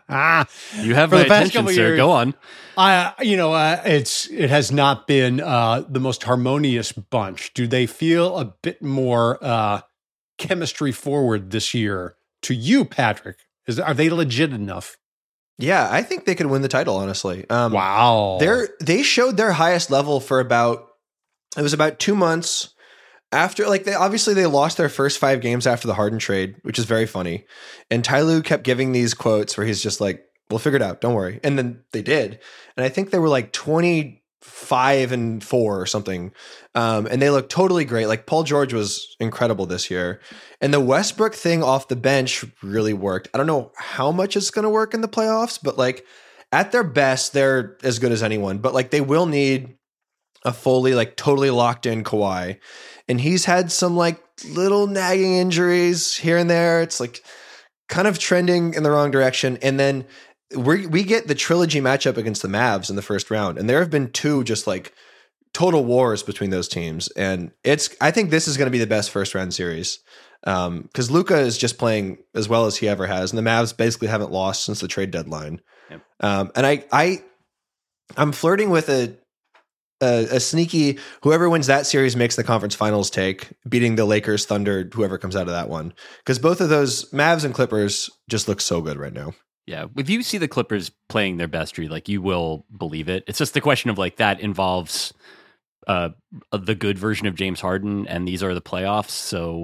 S2: You have my attention, sir. Years, Go on.
S1: I, you know, uh, it's it has not been uh, the most harmonious bunch. Do they feel a bit more uh, chemistry forward this year? To you, Patrick, is are they legit enough?
S3: Yeah, I think they could win the title. Honestly, um,
S1: wow.
S3: They're they showed their highest level for about it was about two months. After, like, they obviously they lost their first five games after the Harden trade, which is very funny. And Ty Lue kept giving these quotes where he's just like, we'll figure it out. Don't worry. And then they did. And I think they were like twenty-five and four or something. Um, and they looked totally great. Like Paul George was incredible this year. And the Westbrook thing off the bench really worked. I don't know how much it's going to work in the playoffs, but like at their best, they're as good as anyone. But like they will need a fully, like totally locked in Kawhi. And he's had some like little nagging injuries here and there. It's like kind of trending in the wrong direction. And then we we get the trilogy matchup against the Mavs in the first round. And there have been two just like total wars between those teams. And it's, I think this is going to be the best first round series. Um, cause Luka is just playing as well as he ever has. And the Mavs basically haven't lost since the trade deadline. Yep. Um, and I, I, I'm flirting with a, A, a sneaky, whoever wins that series makes the conference finals take, beating the Lakers, Thunder, whoever comes out of that one. Because both of those, Mavs and Clippers, just look so good right now.
S2: Yeah. If you see the Clippers playing their best, like you will believe it. It's just the question of like that involves uh, the good version of James Harden, and these are the playoffs. So.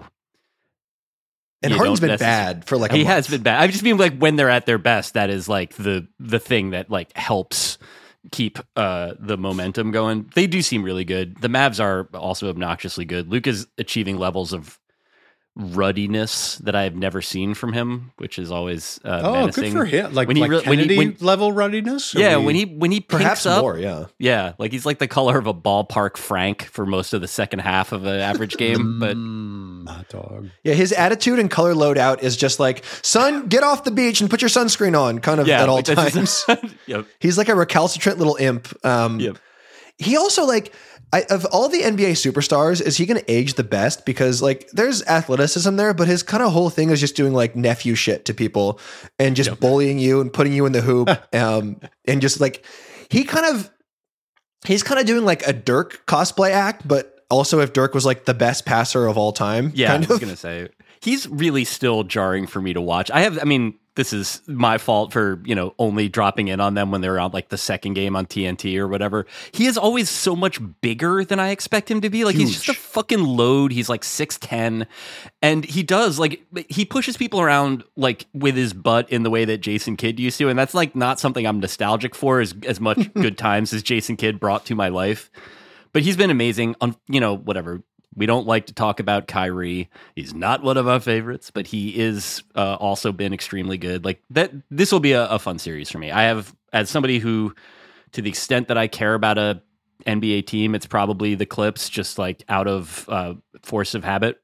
S3: And Harden's been bad for like a
S2: He
S3: month.
S2: has been bad. I just mean like when they're at their best, that is like the the thing that like helps keep uh, the momentum going. They do seem really good. The Mavs are also obnoxiously good. Luke is achieving levels of ruddiness that I've never seen from him, which is always uh,
S1: oh,
S2: menacing.
S1: good for him! Like,
S2: when he
S1: like
S2: re- when he-
S1: Kennedy
S2: when-
S1: level ruddiness. Or
S2: Yeah,
S1: we-
S2: when he when he
S3: Perhaps
S2: pinks up,
S3: more, yeah.
S2: yeah, like he's like the color of a ballpark Frank for most of the second half of an average game. But
S1: Mm, hot dog.
S3: Yeah, his attitude and color loadout is just like, son, get off the beach and put your sunscreen on, kind of
S2: yeah,
S3: at all
S2: like, that's
S3: times.
S2: just- yep,
S3: He's like a recalcitrant little imp. Um,
S2: yep.
S3: He also like I, of all the N B A superstars, is he going to age the best? Because like there's athleticism there, but his kind of whole thing is just doing like nephew shit to people and just
S2: Yep.
S3: bullying you and putting you in the hoop, um, and just like he kind of he's kind of doing like a Dirk cosplay act, but also if Dirk was like the best passer of all time,
S2: Yeah,
S3: kind
S2: I was
S3: of.
S2: gonna say he's really still jarring for me to watch. I have, I mean, this is my fault for you know only dropping in on them when they were on like the second game on T N T or whatever. He is always so much bigger than I expect him to be. Like he's just a
S3: Huge.
S2: fucking load. He's like six ten, and he does like he pushes people around like with his butt in the way that Jason Kidd used to, and that's like not something I'm nostalgic for as as much good times as Jason Kidd brought to my life. But he's been amazing on, you know, whatever. We don't like to talk about Kyrie. He's not one of our favorites, but he is uh, also been extremely good. Like that, this will be a, a fun series for me. I have, as somebody who, to the extent that I care about a N B A team, it's probably the Clips, just like out of uh, force of habit.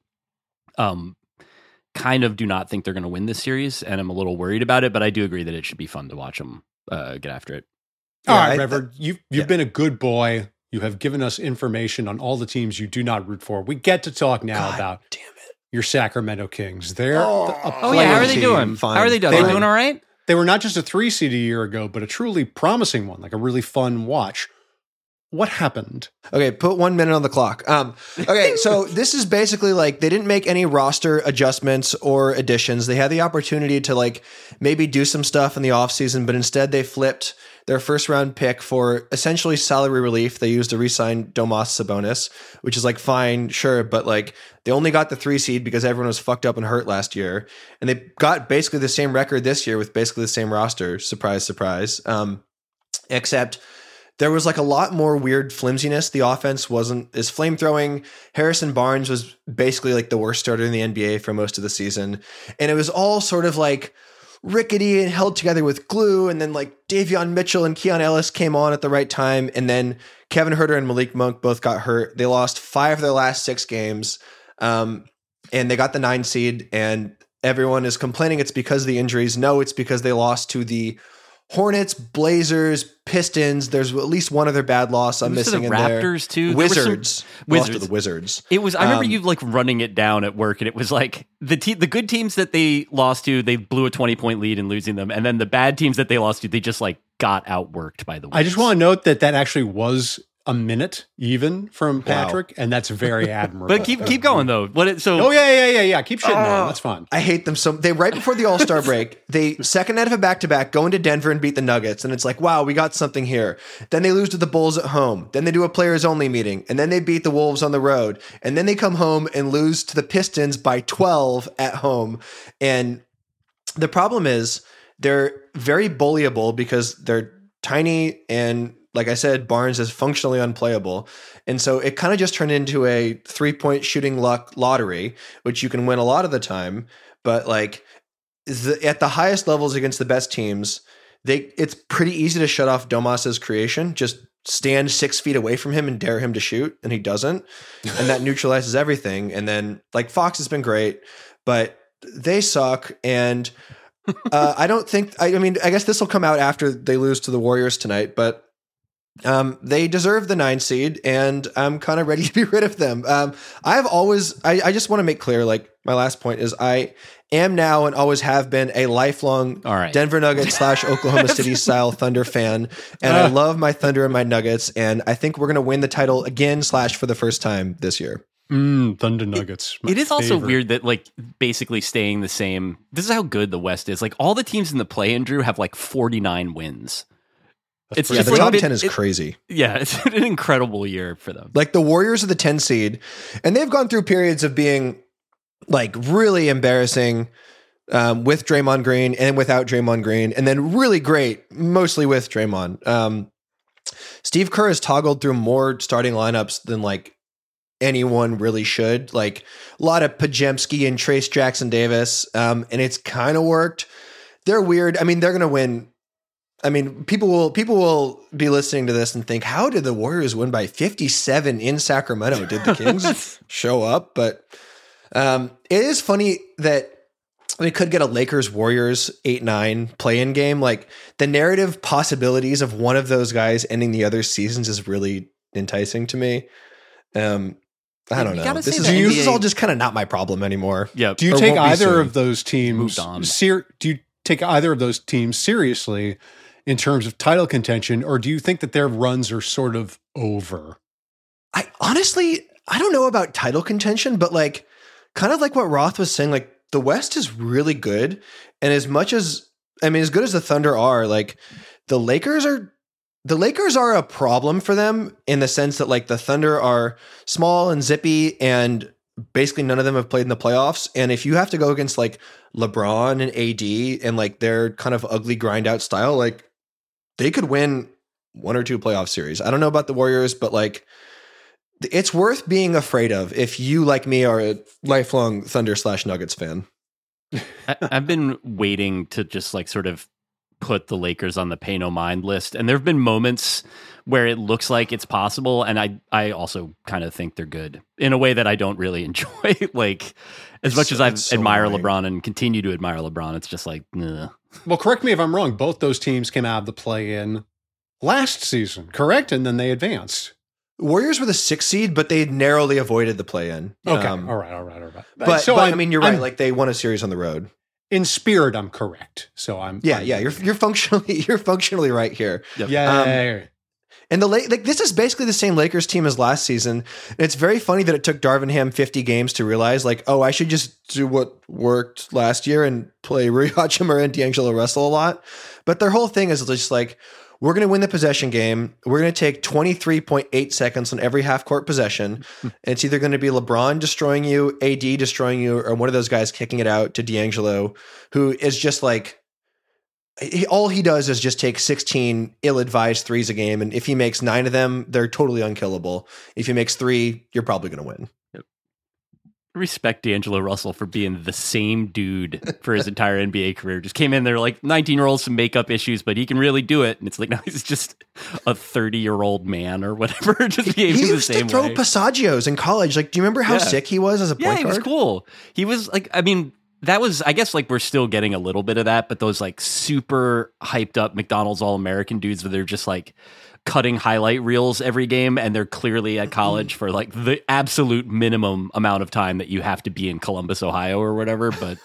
S2: Um, kind of do not think they're going to win this series, and I'm a little worried about it. But I do agree that it should be fun to watch them uh, get after it.
S1: All
S3: Yeah,
S1: right,
S3: I-
S1: Trevor, you've you've
S3: yeah.
S1: been a good boy. You have given us information on all the teams you do not root for. We get to talk now
S3: God
S1: about
S3: damn it.
S1: your Sacramento Kings. They're
S3: Oh.
S1: a
S2: Oh yeah, how are they
S3: team,
S2: doing?
S3: fine,
S2: How are they doing?
S3: fine.
S2: They doing all right?
S1: They were not just a three seed a year ago, but a truly promising one, like a really fun watch. What happened?
S3: Okay, put one minute on the clock. Um, okay, so this is basically like they didn't make any roster adjustments or additions. They had the opportunity to like maybe do some stuff in the offseason, but instead they flipped their first round pick for essentially salary relief. They used to re-sign Domas Sabonis, which is like fine, sure, but like they only got the three seed because everyone was fucked up and hurt last year. And they got basically the same record this year with basically the same roster. Surprise, surprise. Um, except there was like a lot more weird flimsiness. The offense wasn't as flame throwing. Harrison Barnes was basically like the worst starter in the N B A for most of the season. And it was all sort of like rickety and held together with glue. And then like Davion Mitchell and Keon Ellis came on at the right time. And then Kevin Huerter and Malik Monk both got hurt. They lost five of their last six games. Um, and they got the nine seed, and everyone is complaining it's because of the injuries. No, it's because they lost to the Hornets, Blazers, Pistons. There's at least one other bad loss I'm
S2: It was to
S3: missing
S2: the
S3: in there.
S2: Raptors, too. There were some-
S3: Wizards. They lost to
S2: Wizards.
S3: the Wizards.
S2: It was. I remember
S3: Um,
S2: you like running it down at work, and it was like the te- the good teams that they lost to, they blew a twenty point lead and losing them, and then the bad teams that they lost to, they just like got outworked by the.
S1: I just
S2: Wizards.
S1: want to note that that actually was a minute even from Patrick, and that's very admirable.
S2: But keep keep going though. What it, so?
S1: Oh yeah, yeah, yeah, yeah. Keep shitting on
S3: Oh.
S1: them. That's fine.
S3: I hate them so. They right before the All Star break, they second night of a back to back go into Denver and beat the Nuggets, and it's like, wow, we got something here. Then they lose to the Bulls at home. Then they do a players only meeting, and then they beat the Wolves on the road, and then they come home and lose to the Pistons by twelve at home. And the problem is they're very bullyable because they're tiny and, like I said, Barnes is functionally unplayable. And so it kind of just turned into a three-point shooting luck lottery, which you can win a lot of the time. But like the, at the highest levels against the best teams, they it's pretty easy to shut off Domas's creation. Just stand six feet away from him and dare him to shoot, and he doesn't. And that neutralizes everything. And then like Fox has been great, but they suck. And uh, I don't think, I, I mean, I guess this will come out after they lose to the Warriors tonight, but um, they deserve the nine seed, and I'm kind of ready to be rid of them. Um, I've always, I, I just want to make clear, like my last point is I am now and always have been a lifelong
S2: All right.
S3: Denver Nuggets slash Oklahoma City style Thunder fan. And I love my Thunder and my Nuggets. And I think we're going to win the title again slash for the first time this year.
S1: Mm, Thunder Nuggets. my
S2: It is also
S1: favorite.
S2: weird that like basically staying the same. This is how good the West is. Like all the teams in the play-in, Drew, have like forty-nine wins. It's
S3: Yeah,
S2: just
S3: the
S2: like
S3: top
S2: it-
S3: ten is
S2: it-
S3: crazy.
S2: Yeah, it's an incredible year for them.
S3: Like the Warriors are the ten seed, and they've gone through periods of being like really embarrassing um, with Draymond Green and without Draymond Green, and then really great, mostly with Draymond. Um, Steve Kerr has toggled through more starting lineups than like anyone really should. Like a lot of Pajemski and Trace Jackson Davis, um, and it's kind of worked. They're weird. I mean, they're going to win. I mean, people will people will be listening to this and think, how did the Warriors win by fifty-seven in Sacramento? Did the Kings show up? But um, it is funny that we could get a Lakers Warriors eight nine play-in game. Like the narrative possibilities of one of those guys ending the other seasons is really enticing to me. Um, I don't
S2: You
S3: know.
S2: gotta
S3: This
S2: say
S3: is,
S2: the
S3: this
S2: N B A
S3: is all just kind of not my problem anymore.
S2: Yeah.
S1: Do you
S3: Or
S1: take
S3: won't be
S1: either
S3: soon.
S1: of those teams?
S2: Moved on.
S1: Ser- do you take either of those teams seriously in terms of title contention, or do you think that their runs are sort of over?
S3: I honestly, I don't know about title contention, but like, kind of like what Roth was saying, like the West is really good. And as much as, I mean, as good as the Thunder are, like the Lakers are, the Lakers are a problem for them in the sense that like the Thunder are small and zippy and basically none of them have played in the playoffs. And if you have to go against like LeBron and A D and like their kind of ugly grind out style, like they could win one or two playoff series. I don't know about the Warriors, but like it's worth being afraid of if you, like me, are a lifelong Thunder slash Nuggets fan.
S2: I, I've been waiting to just like sort of put the Lakers on the pay no mind list. And there have been moments where it looks like it's possible. And I, I also kind of think they're good in a way that I don't really enjoy. Like as much
S3: So-
S2: as I
S3: it's so
S2: admire
S3: annoying.
S2: LeBron and continue to admire LeBron, it's just like, nah.
S1: Well, correct me if I'm wrong. Both those teams came out of the play-in last season, correct? And then they advanced.
S3: Warriors were the sixth seed, but they narrowly avoided the play-in.
S1: Okay,
S3: Um,
S1: all right, all right, all right.
S3: But,
S1: so
S3: but I
S1: I'm-
S3: mean, you're right.
S1: I'm-
S3: Like they won a series on the road.
S1: in spirit, I'm correct. So I'm
S3: Yeah,
S1: I'm-
S3: yeah. You're you're functionally you're functionally right here.
S2: Yep.
S1: yeah.
S3: And the La- like this is basically the same Lakers team as last season. And it's very funny that it took Darvin Ham fifty games to realize, like, oh, I should just do what worked last year and play Rui Hachimura and D'Angelo Russell a lot. But their whole thing is just like, we're going to win the possession game. We're going to take twenty-three point eight seconds on every half court possession. And it's either going to be LeBron destroying you, A D destroying you, or one of those guys kicking it out to D'Angelo, who is just like, he, all he does is just take sixteen ill-advised threes a game. And if he makes nine of them, they're totally unkillable. If he makes three, you're probably going to win.
S2: Respect D'Angelo Russell for being the same dude for his entire N B A career. Just came in there like nineteen year old, some makeup issues, but he can really do it. And it's like, no, he's just a thirty year old man or whatever. Just behaving
S3: He
S2: the
S3: used to
S2: same
S3: throw
S2: way.
S3: Passagios in college. Like, do you remember how
S2: Yeah.
S3: sick he was as a
S2: Yeah,
S3: point
S2: he
S3: guard?
S2: was cool. He was like, I mean, that was, I guess, like we're still getting a little bit of that, but those like super hyped up McDonald's All American dudes where they're just like cutting highlight reels every game and they're clearly at college for like the absolute minimum amount of time that you have to be in Columbus, Ohio or whatever. But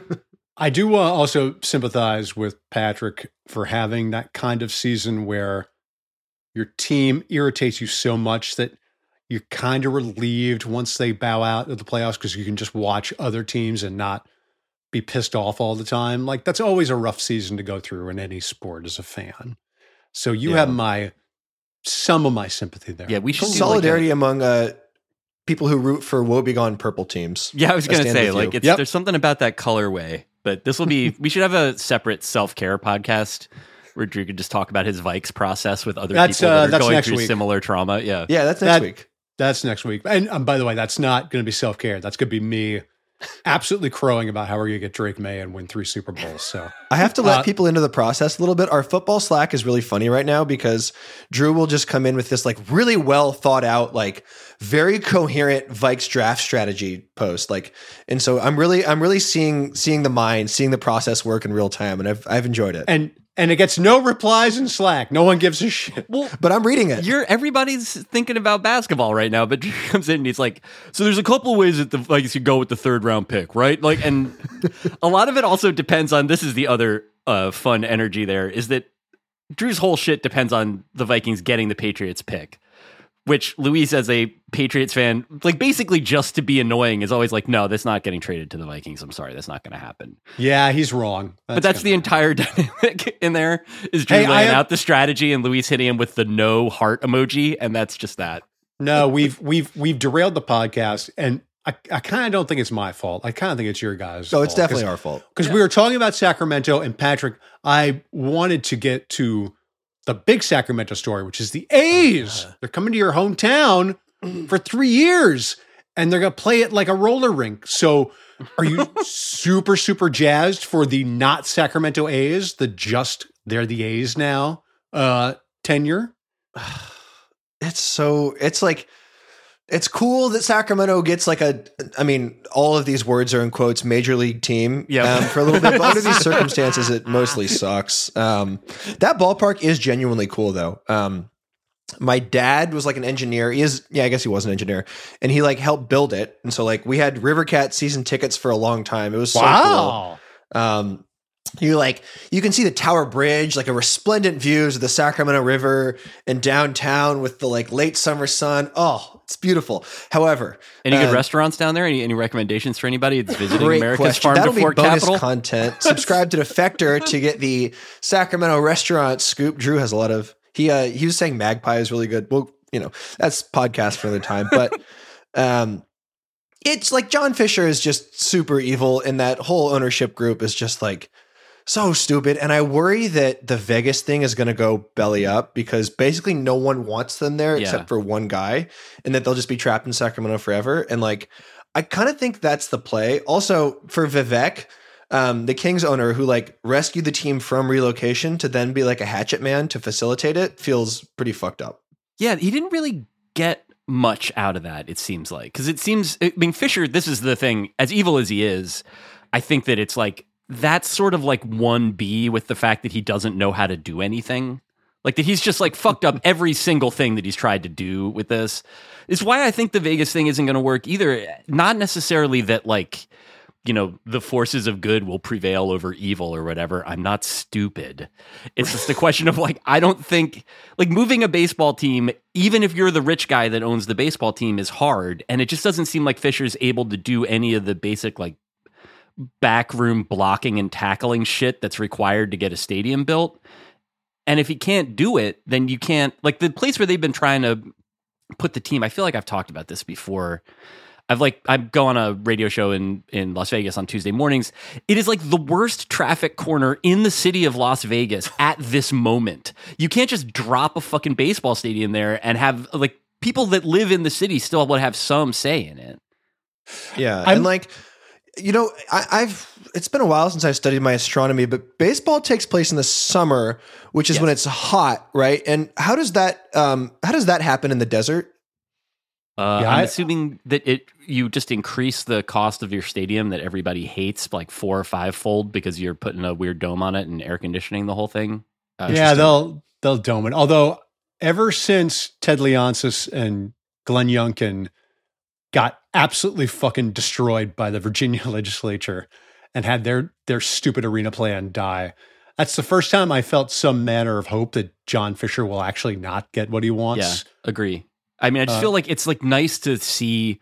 S1: I do uh, also sympathize with Patrick for having that kind of season where your team irritates you so much that you're kind of relieved once they bow out of the playoffs because you can just watch other teams and not be pissed off all the time. Like that's always a rough season to go through in any sport as a fan. So you
S3: Yeah.
S1: have my some of my sympathy there.
S2: yeah, we should do, like,
S3: Solidarity among uh, people who root for woebegone purple teams.
S2: Yeah, I was
S3: I
S2: gonna
S3: stand
S2: say
S3: with
S2: like
S3: you.
S2: it's
S1: Yep.
S2: there's something about that colorway, but this will be we should have a separate self care podcast where Drew could just talk about his Vikes process with other
S1: That's,
S2: people that
S1: uh,
S2: are
S1: that's
S2: going
S1: next
S2: through
S1: week.
S2: similar trauma. Yeah,
S3: Yeah, that's next
S1: That-
S3: week.
S1: That's next week. And um, by the way, that's not going to be self care. That's going to be me absolutely crowing about how we're going to get Drake May and win three Super Bowls. So
S3: I have to let
S1: Uh,
S3: people into the process a little bit. Our football Slack is really funny right now because Drew will just come in with this like really well thought out, like very coherent Vikes draft strategy post. Like, and so I'm really, I'm really seeing, seeing the mind, seeing the process work in real time. And I've, I've enjoyed it,
S1: and and it gets no replies in Slack. No one gives a shit.
S2: well.
S3: but I'm reading it.
S2: You're everybody's thinking about basketball right now, but Drew comes in and he's like, "So there's a couple of ways that the Vikings could go with the third round pick, right?" Like, and a lot of it also depends on. This is the other uh, fun energy there is that Drew's whole shit depends on the Vikings getting the Patriots pick, which Luis, as a Patriots fan, like basically just to be annoying, is always like, "No, that's not getting traded to the Vikings. I'm sorry, that's not going to happen."
S1: Yeah, he's wrong.
S2: But that's
S1: gonna-
S2: the entire dynamic in there is Drew
S1: Hey, I
S2: laying
S1: have-
S2: out the strategy and Luis hitting him with the no heart emoji, and that's just that.
S1: No, we've we've we've derailed the podcast, and I, I kind of don't think it's my fault. I kind of think it's your guys.
S3: So it's definitely our fault.
S1: because we were talking about Sacramento and Patrick. I wanted to get to the big Sacramento story, which is the A's. They're coming to your hometown for three years, and they're going to play it like a roller rink. So are you super, super jazzed for the not Sacramento A's, the just they're the A's now uh, tenure?
S3: It's so, it's like, it's cool that Sacramento gets like a, I mean, all of these words are in quotes, major league team
S2: Yeah.
S3: um, for a little bit, but under these circumstances, it mostly sucks. Um, that ballpark is genuinely cool though. Um, my dad was like an engineer. He is, yeah, I guess he was an engineer, and he like helped build it. And so like we had Rivercat season tickets for a long time. It was so
S1: Wow.
S3: cool. Um, you like, you can see the Tower Bridge, like a resplendent views of the Sacramento River and downtown with the like late summer sun. Oh, it's beautiful. However,
S2: Any good
S3: uh,
S2: restaurants down there? Any any recommendations for anybody that's visiting
S3: Great
S2: America's
S3: question.
S2: farm
S3: That'll
S2: to
S3: be
S2: fork
S3: bonus
S2: capital?
S3: content. Subscribe to Defector to get the Sacramento restaurant scoop. Drew has a lot of he uh he was saying Magpie is really good. Well, you know, that's podcast for another time. But um it's like John Fisher is just super evil, and that whole ownership group is just like so stupid. And I worry that the Vegas thing is going to go belly up because basically no one wants them there
S2: Yeah.
S3: except for one guy, and that they'll just be trapped in Sacramento forever. And like, I kind of think that's the play. Also for Vivek, um, the Kings owner who like rescued the team from relocation to then be like a hatchet man to facilitate it feels pretty fucked up.
S2: Yeah, he didn't really get much out of that, it seems like. Because it seems, I mean, Fisher, this is the thing, as evil as he is, I think that it's like, that's sort of like one B with the fact that he doesn't know how to do anything. Like that he's just like fucked up every single thing that he's tried to do with this. It's why I think the Vegas thing isn't going to work either. Not necessarily that like, you know, the forces of good will prevail over evil or whatever. I'm not stupid. It's just a question of like, I don't think like moving a baseball team, even if you're the rich guy that owns the baseball team, is hard. And it just doesn't seem like Fisher's able to do any of the basic like backroom blocking and tackling shit that's required to get a stadium built. And if he can't do it, then you can't, like the place where they've been trying to put the team, I feel like I've talked about this before. I've like, I go on a radio show in, in Las Vegas on Tuesday mornings. It is like the worst traffic corner in the city of Las Vegas at this moment. You can't just drop a fucking baseball stadium there and have like people that live in the city still would have some say in it.
S3: Yeah.
S1: I'm-
S3: and like, you know, I, I've, it's been a while since I've studied my astronomy, but baseball takes place in the summer, which is
S2: Yes.
S3: when it's hot, right? And how does that, um, how does that happen in the desert?
S2: Uh,
S1: Yeah,
S2: I'm
S1: I-
S2: assuming that it you just increase the cost of your stadium that everybody hates like four or five fold because you're putting a weird dome on it and air conditioning the whole thing. Uh,
S1: Yeah, they'll they'll dome it. Although ever since Ted Leonsis and Glenn Youngkin got absolutely fucking destroyed by the Virginia legislature and had their their stupid arena plan die, that's the first time I felt some manner of hope that John Fisher will actually not get what he wants.
S2: Yeah, agree. I mean, I just
S1: Uh,
S2: feel like it's like nice to see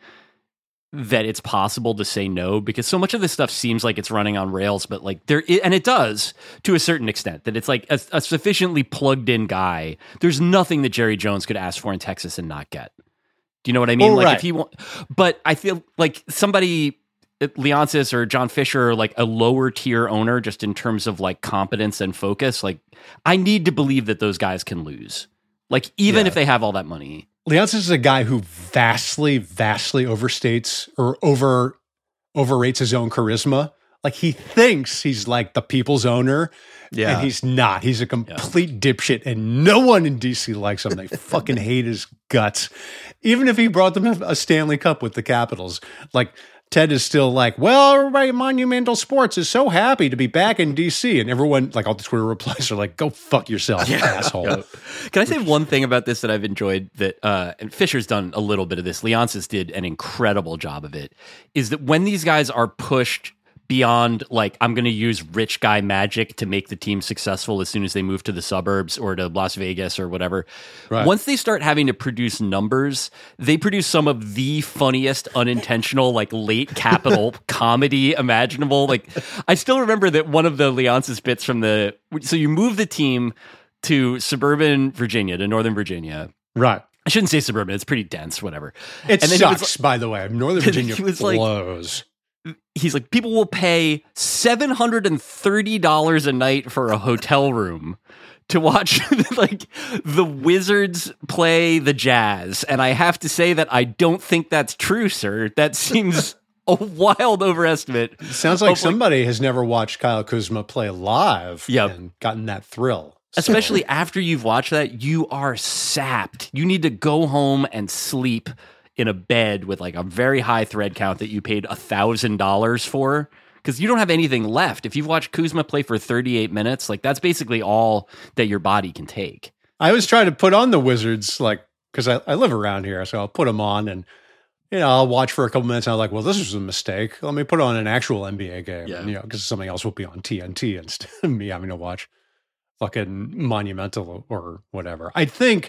S2: that it's possible to say no because so much of this stuff seems like it's running on rails, but like there, i- and it does to a certain extent that it's like a, a sufficiently plugged in guy. There's nothing that Jerry Jones could ask for in Texas and not get. Do you know what I mean?
S1: Oh,
S2: like
S1: right.
S2: if he want, but I feel like somebody, Leonsis or John Fisher, or like a lower tier owner, just in terms of like competence and focus. Like I need to believe that those guys can lose. Like even
S3: Yeah.
S2: if they have all that money.
S1: Leonsis is a guy who vastly, vastly overstates or over overrates his own charisma. Like he thinks he's like the people's owner,
S3: Yeah.
S1: and he's not. He's a complete dipshit, and no one in D C likes him. They fucking hate his guts. Even if he brought them a Stanley Cup with the Capitals, like Ted is still like, well, everybody at Monumental Sports is so happy to be back in D C, and everyone, like all the Twitter replies are like, go fuck yourself, asshole.
S2: Can I say one thing about this that I've enjoyed that, uh, and Fisher's done a little bit of this, Leonsis did an incredible job of it, is that when these guys are pushed beyond like, I'm going to use rich guy magic to make the team successful as soon as they move to the suburbs or to Las Vegas or whatever.
S1: Right.
S2: Once they start having to produce numbers, they produce some of the funniest unintentional, like late capital comedy imaginable. Like I still remember that one of the Leonsis bits from the, so you move the team to suburban Virginia, to Northern Virginia.
S1: Right.
S2: I shouldn't say suburban. It's pretty dense, whatever.
S1: It
S2: And then he
S1: sucks,
S2: was
S1: by the way. Northern Virginia
S2: he was like-
S1: blows.
S2: He's like, people will pay seven hundred thirty dollars a night for a hotel room to watch like the Wizards play the Jazz. And I have to say that I don't think that's true, sir. That seems a wild overestimate.
S1: It sounds like
S2: of,
S1: somebody
S2: like,
S1: has never watched Kyle Kuzma play live
S2: Yep.
S1: and gotten that thrill.
S2: Especially after you've watched that, you are sapped. You need to go home and sleep in a bed with like a very high thread count that you paid one thousand dollars for. Because you don't have anything left. If you've watched Kuzma play for thirty-eight minutes, like that's basically all that your body can take.
S1: I always try to put on the Wizards, like, because I, I live around here, so I'll put them on and, you know, I'll watch for a couple minutes and I'm like, well, this was a mistake. Let me put on an actual N B A game.
S2: Yeah.
S1: And, you know, because something else will be on T N T instead of me having to watch fucking Monumental or whatever. I think,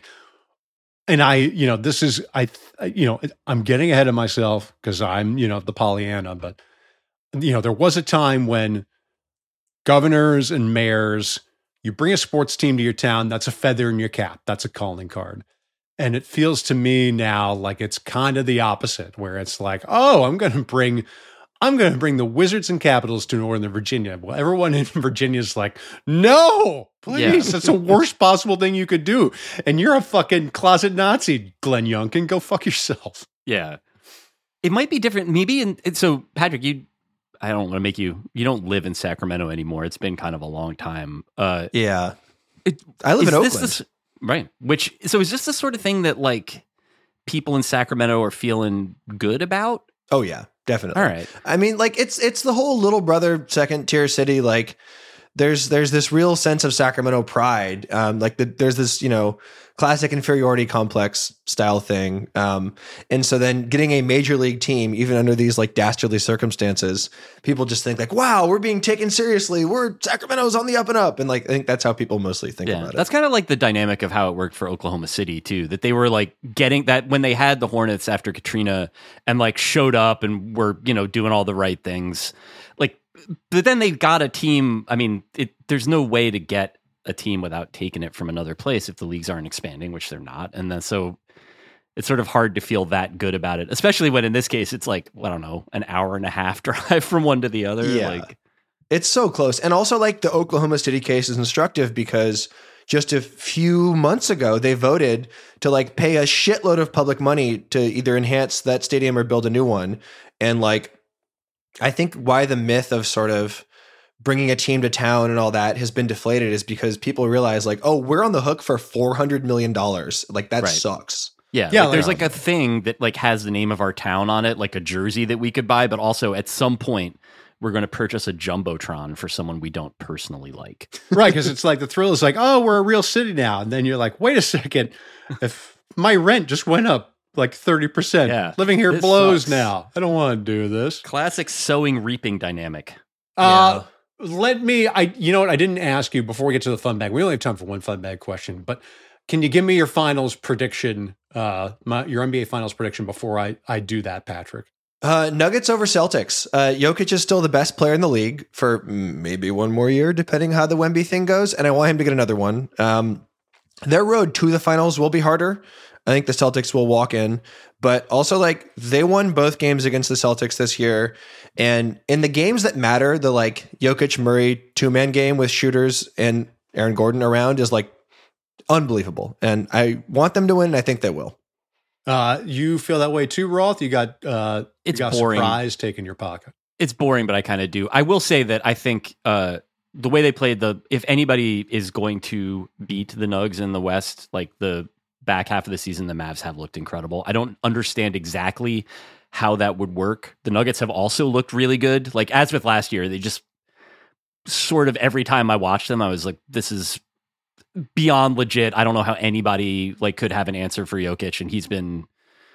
S1: and I, you know, this is, I, you know, I'm getting ahead of myself because I'm, you know, the Pollyanna, but, you know, there was a time when governors and mayors, you bring a sports team to your town, that's a feather in your cap. That's a calling card. And it feels to me now like it's kind of the opposite, where it's like, oh, I'm going to bring, I'm going to bring the Wizards and Capitals to Northern Virginia. Well, everyone in Virginia is like, no, please,
S2: Yeah.
S1: that's the worst possible thing you could do. And you're a fucking closet Nazi, Glenn Youngkin. Go fuck yourself.
S2: Yeah. It might be different. Maybe in, so Patrick, you, I don't want to make you, you don't live in Sacramento anymore. It's been kind of a long time. Uh,
S3: Yeah.
S2: it,
S3: I live
S2: is
S3: in
S2: this
S3: Oakland.
S2: the- right. Which, so is this the sort of thing that like people in Sacramento are feeling good about?
S3: Oh yeah, definitely.
S2: All right.
S3: I mean, like it's it's the whole little brother second tier city. Like there's there's this real sense of Sacramento pride. Um, like the, there's this you know classic inferiority complex style thing. Um, and so then getting a major league team, even under these like dastardly circumstances, people just think like, wow, we're being taken seriously. We're Sacramento's on the up and up. And like I think that's how people mostly think
S2: Yeah,
S3: about it.
S2: that's kind of like the dynamic of how it worked for Oklahoma City too. That they were like getting that when they had the Hornets after Katrina and like showed up and were you know doing all the right things. Like, but then they got a team. I mean, it, there's no way to get a team without taking it from another place if the leagues aren't expanding, which they're not. And then so it's sort of hard to feel that good about it, especially when in this case it's like, well, I don't know, an hour and a half drive from one to the other.
S3: Yeah.
S2: Like,
S3: It's so close. And also like the Oklahoma City case is instructive because just a few months ago, they voted to like pay a shitload of public money to either enhance that stadium or build a new one. And like, I think why the myth of sort of bringing a team to town and all that has been deflated is because people realize like, oh, we're on the hook for four hundred million dollars. Like that
S2: Right.
S3: sucks.
S2: yeah,
S1: Yeah,
S2: like, there's
S1: like-
S2: like a thing that like has the name of our town on it, like a jersey that we could buy, but also at some point we're going to purchase a Jumbotron for someone we don't personally like.
S1: Right, because it's like the thrill is like, oh, we're a real city now. And then you're like, wait a second. If my rent just went up like thirty percent,
S2: Yeah,
S1: living here
S2: this
S1: blows
S2: sucks.
S1: now. I don't want to do this.
S2: Classic sowing reaping dynamic.
S1: Uh, let me, I, you know what? I didn't ask you before we get to the fun bag. We only have time for one fun bag question, but can you give me your finals prediction, uh, my, your N B A finals prediction before I, I do that, Patrick?
S3: Uh, Nuggets over Celtics. Uh, Jokic is still the best player in the league for maybe one more year, depending how the Wemby thing goes. And I want him to get another one. Um, their road to the finals will be harder. I think the Celtics will walk in, but also like they won both games against the Celtics this year. And in the games that matter, the like Jokic Murray two man game with shooters and Aaron Gordon around is like unbelievable. And I want them to win. And I think they will.
S1: Uh, you feel that way too, Roth? You got, uh,
S2: It's
S1: you got
S2: boring.
S1: a surprise taking your pocket.
S2: It's boring, but I kind of do. I will say that I think uh, the way they played the, if anybody is going to beat the Nugs in the West, like the back half of the season, the Mavs have looked incredible. I don't understand exactly how that would work. The Nuggets have also looked really good. Like as with last year, they just sort of every time I watched them, I was like, this is beyond legit. I don't know how anybody like could have an answer for Jokic, and he's been.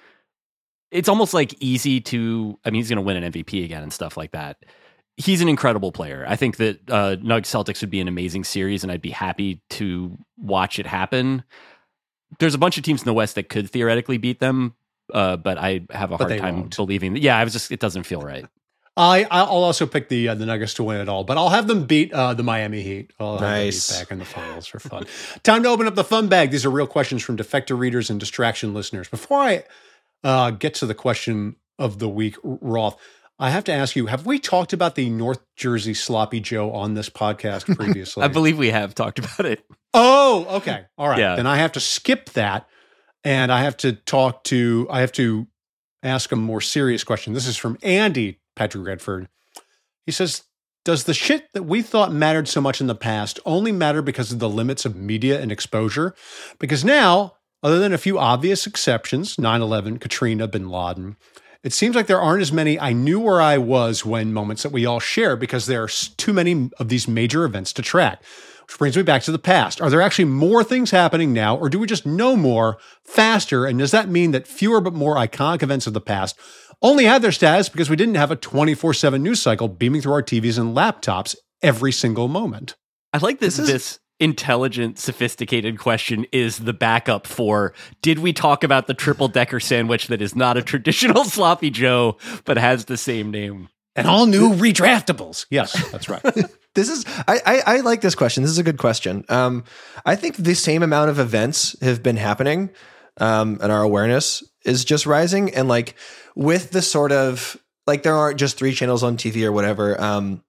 S2: It's almost like easy to. I mean, he's going to win an M V P again and stuff like that. He's an incredible player. I think that uh, Nuggets Celtics would be an amazing series, and I'd be happy to watch it happen. There's a bunch of teams in the West that could theoretically beat them, uh, but I have a
S1: But
S2: hard
S1: they
S2: time
S1: won't.
S2: believing that. Yeah, I was just. It doesn't feel right.
S1: I, I'll also pick the uh, the Nuggets to win it all, but I'll have them beat uh, the Miami Heat. I'll have them
S3: Nice.
S1: beat back in the finals for fun. Time to open up the fun bag. These are real questions from defector readers and distraction listeners. Before I uh, get to the question of the week, Roth, I have to ask you, have we talked about the North Jersey Sloppy Joe on this podcast previously?
S2: I believe we have talked about it.
S1: Oh, okay. All right.
S2: Yeah.
S1: Then I have to skip that. And I have to talk to, I have to ask a more serious question. This is from Andy Patrick Redford. He says, does the shit that we thought mattered so much in the past only matter because of the limits of media and exposure? Because now, other than a few obvious exceptions, nine eleven, Katrina, bin Laden, it seems like there aren't as many I knew where I was when moments that we all share because there are too many of these major events to track. Which brings me back to the past. Are there actually more things happening now, or do we just know more faster? And does that mean that fewer but more iconic events of the past only had their status because we didn't have a twenty-four seven news cycle beaming through our T Vs and laptops every single moment?
S2: I like this.
S3: This
S2: This,
S3: is-
S2: intelligent, sophisticated question is the backup for: did we talk about the triple decker sandwich that is not a traditional sloppy Joe but has the same name?
S1: And all new redraftables. Yes, that's right.
S3: This is I, I I like this question. This is a good question. Um, I think the same amount of events have been happening, um, and our awareness is just rising. And like with the sort of like there aren't just three channels on T V or whatever. Um,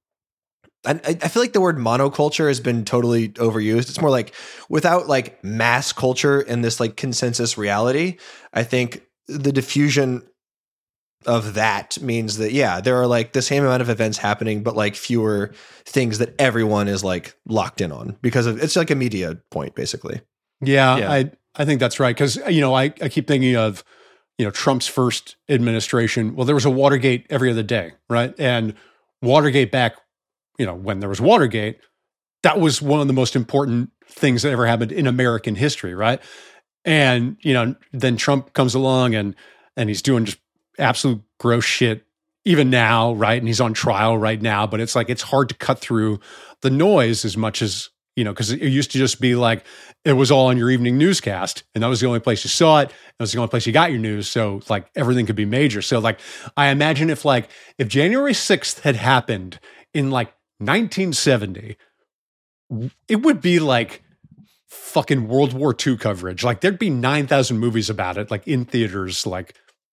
S3: I I feel like the word monoculture has been totally overused. It's more like without like mass culture and this like consensus reality. I think the diffusion of that means that, yeah, there are like the same amount of events happening, but like fewer things that everyone is like locked in on because of it's like a media point, basically.
S1: Yeah,
S2: Yeah.
S1: I I think that's right. Because, you know, I, I keep thinking of, you know, Trump's first administration. Well, there was a Watergate every other day, right? And Watergate back, you know, when there was Watergate, that was one of the most important things that ever happened in American history, right? And, you know, then Trump comes along and and he's doing just absolute gross shit even now, right? And he's on trial right now, but it's like it's hard to cut through the noise as much as, you know, because it used to just be like it was all on your evening newscast, and that was the only place you saw it. That was the only place you got your news. So like everything could be major. So like I imagine if like if January sixth had happened in like nineteen seventy, it would be like fucking World War Two coverage. Like there'd be nine thousand movies about it, like in theaters, like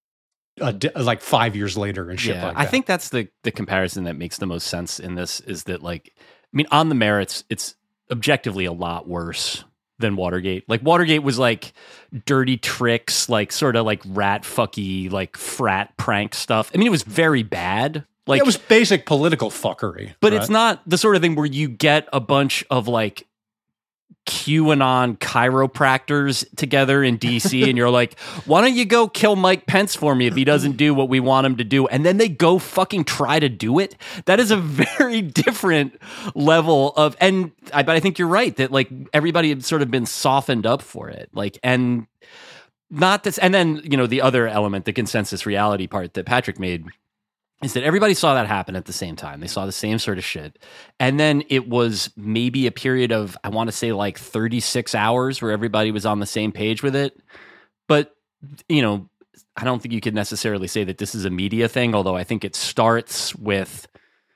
S1: a di- like five years later and shit
S2: Yeah,
S1: like that.
S2: I think that's the the comparison that makes the most sense in this is that, like, I mean, on the merits, it's objectively a lot worse than Watergate. Like Watergate was like dirty tricks, like sort of like rat fucky, like frat prank stuff. I mean, it was very bad. Like
S1: it was basic political fuckery.
S2: but
S1: right?
S2: it's not the sort of thing where you get a bunch of like QAnon chiropractors together in D C and you're like, why don't you go kill Mike Pence for me if he doesn't do what we want him to do? And then they go fucking try to do it. That is a very different level of, and I, but I think you're right that like everybody had sort of been softened up for it. Like, and not this, and then, you know, the other element, the consensus reality part that Patrick made, is that everybody saw that happen at the same time. They saw the same sort of shit. And then it was maybe a period of, I want to say like thirty-six hours where everybody was on the same page with it. But, you know, I don't think you could necessarily say that this is a media thing, although I think it starts with,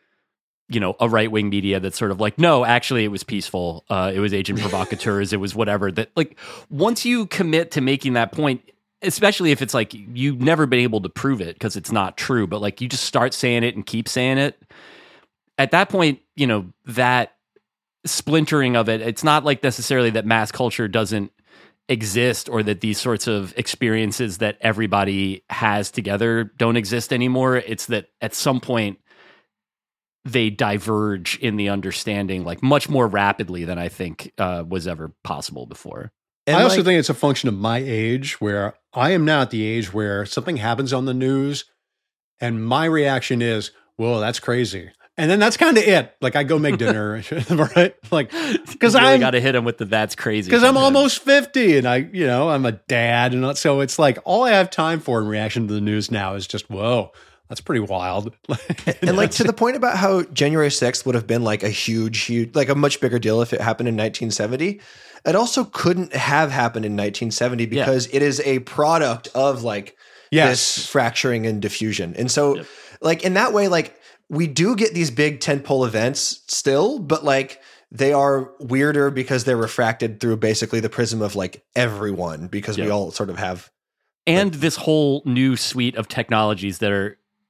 S2: you know, a right-wing media that's sort of like, no, actually it was peaceful. Uh, it was agent provocateurs. It was whatever. That like, once you commit to making that point, especially if it's like you've never been able to prove it because it's not true, but like you just start saying it and keep saying it. At that point, you know, that splintering of it, it's not like necessarily that mass culture doesn't exist or that these sorts of experiences that everybody has together don't exist anymore. It's that at some point they diverge in the understanding like much more rapidly than I think uh, was ever possible before.
S3: And
S1: I also
S3: like-
S1: think it's a function of my age, where I am now at the age where something happens on the news and my reaction is, whoa, that's crazy. And then that's kind of it. Like I go make dinner, right? Like, because
S2: You really
S1: I
S2: got to hit him with the that's crazy.
S1: because I'm
S2: sometimes.
S1: almost fifty and I, you know, I'm a dad. And so it's like all I have time for in reaction to the news now is just, whoa, that's pretty wild.
S3: And like to the point about how January sixth would have been like a huge, huge, like a much bigger deal if it happened in nineteen seventy. It also couldn't have happened in nineteen seventy because it is a product of like
S1: Yes.
S3: this fracturing and diffusion. And so
S2: Yep.
S3: like in that way, like we do get these big tentpole events still, but like they are weirder because they're refracted through basically the prism of like everyone because we
S2: Yep.
S3: all sort of have
S2: and this whole new suite of technologies that are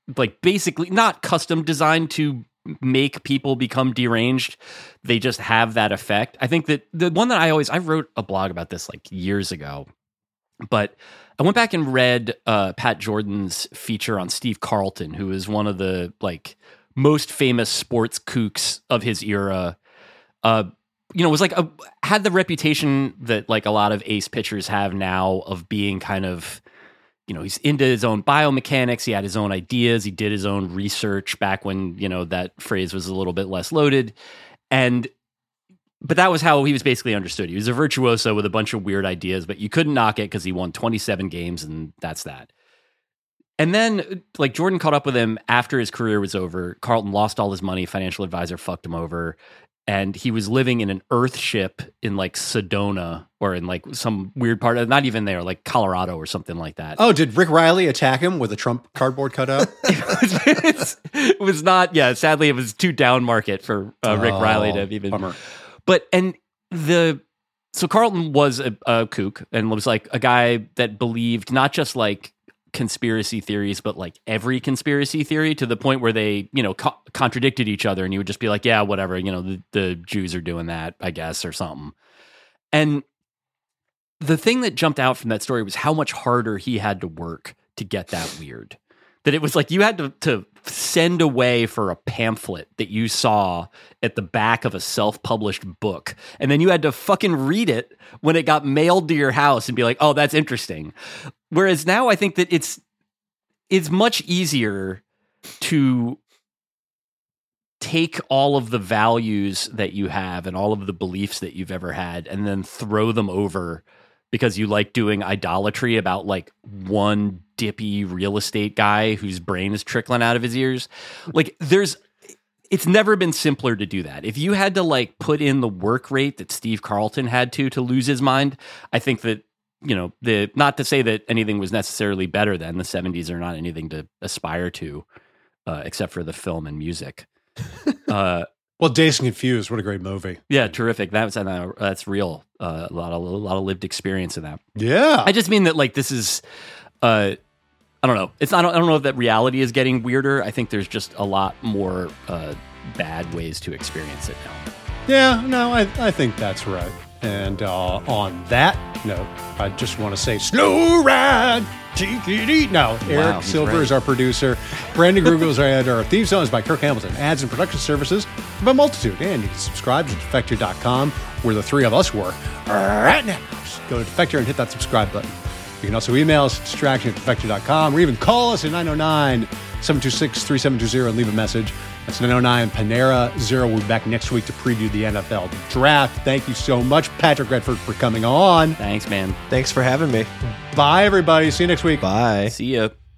S2: like basically not custom designed to make people become deranged. They just have that effect. I think that the one that I always, I wrote a blog about this like years ago, but I went back and read uh, Pat Jordan's feature on Steve Carlton, who is one of the like most famous sports kooks of his era. Uh, you know, was like a, had the reputation that like a lot of ace pitchers have now of being kind of, you know, he's into his own biomechanics. He had his own ideas. He did his own research back when, you know, that phrase was a little bit less loaded. And, but that was how he was basically understood. He was a virtuoso with a bunch of weird ideas, but you couldn't knock it because he won twenty-seven games and that's that. And then like Jordan caught up with him after his career was over. Carlton lost all his money. Financial advisor fucked him over. And he was living in an Earth ship in like Sedona or in like some weird part of, not even there, like Colorado or something like that.
S1: Oh, did Rick Riley attack him with a Trump cardboard cutout?
S2: it, was, it was not, yeah, sadly it was too down market for uh, Rick
S1: Oh,
S2: Riley to even.
S1: bummer.
S2: But, and the, so Carlton was a, a kook and was like a guy that believed not just like conspiracy theories, but like every conspiracy theory to the point where they, you know, co- contradicted each other and you would just be like, yeah, whatever, you know, the, the Jews are doing that, I guess, or something. And the thing that jumped out from that story was how much harder he had to work to get that weird. That it was like you had to, to send away for a pamphlet that you saw at the back of a self-published book. And then you had to fucking read it when it got mailed to your house and be like, oh, that's interesting. Whereas now I think that it's it's much easier to take all of the values that you have and all of the beliefs that you've ever had and then throw them over because you like doing idolatry about like one dippy real estate guy whose brain is trickling out of his ears. Like there's, it's never been simpler to do that. If you had to like put in the work rate that Steve Carlton had to, to lose his mind, I think that, you know, the, not to say that anything was necessarily better then, the seventies are not anything to aspire to, uh, except for the film and music. Uh,
S1: Well, Dazed and Confused, what a great movie.
S2: Yeah, terrific. That's uh, that's real. Uh, a lot of a lot of lived experience in that.
S1: Yeah.
S2: I just mean that like this is, uh, I don't know. It's not. I don't know if that reality is getting weirder. I think there's just a lot more uh, bad ways to experience it now.
S1: Yeah, no, I, I think that's right. And uh, on that note, I just want to say, slow ride, T-K-D. No, Eric
S2: Wow, he's
S1: Silver
S2: right.
S1: is our producer. Brandon Grugel is our editor. Our theme song is by Kirk Hamilton. Ads and production services by Multitude. And you can subscribe to defector dot com, where the three of us were right now. Just go to Defector and hit that subscribe button. You can also email us at distraction at defector dot com or even call us at nine oh nine, seven two six, three seven two zero and leave a message. That's nine oh nine Panera Zero. We'll be back next week to preview the N F L draft. Thank you so much, Patrick Redford, for coming on.
S2: Thanks, man.
S3: Thanks for having me.
S1: Bye, everybody. See you next week.
S3: Bye.
S2: See ya.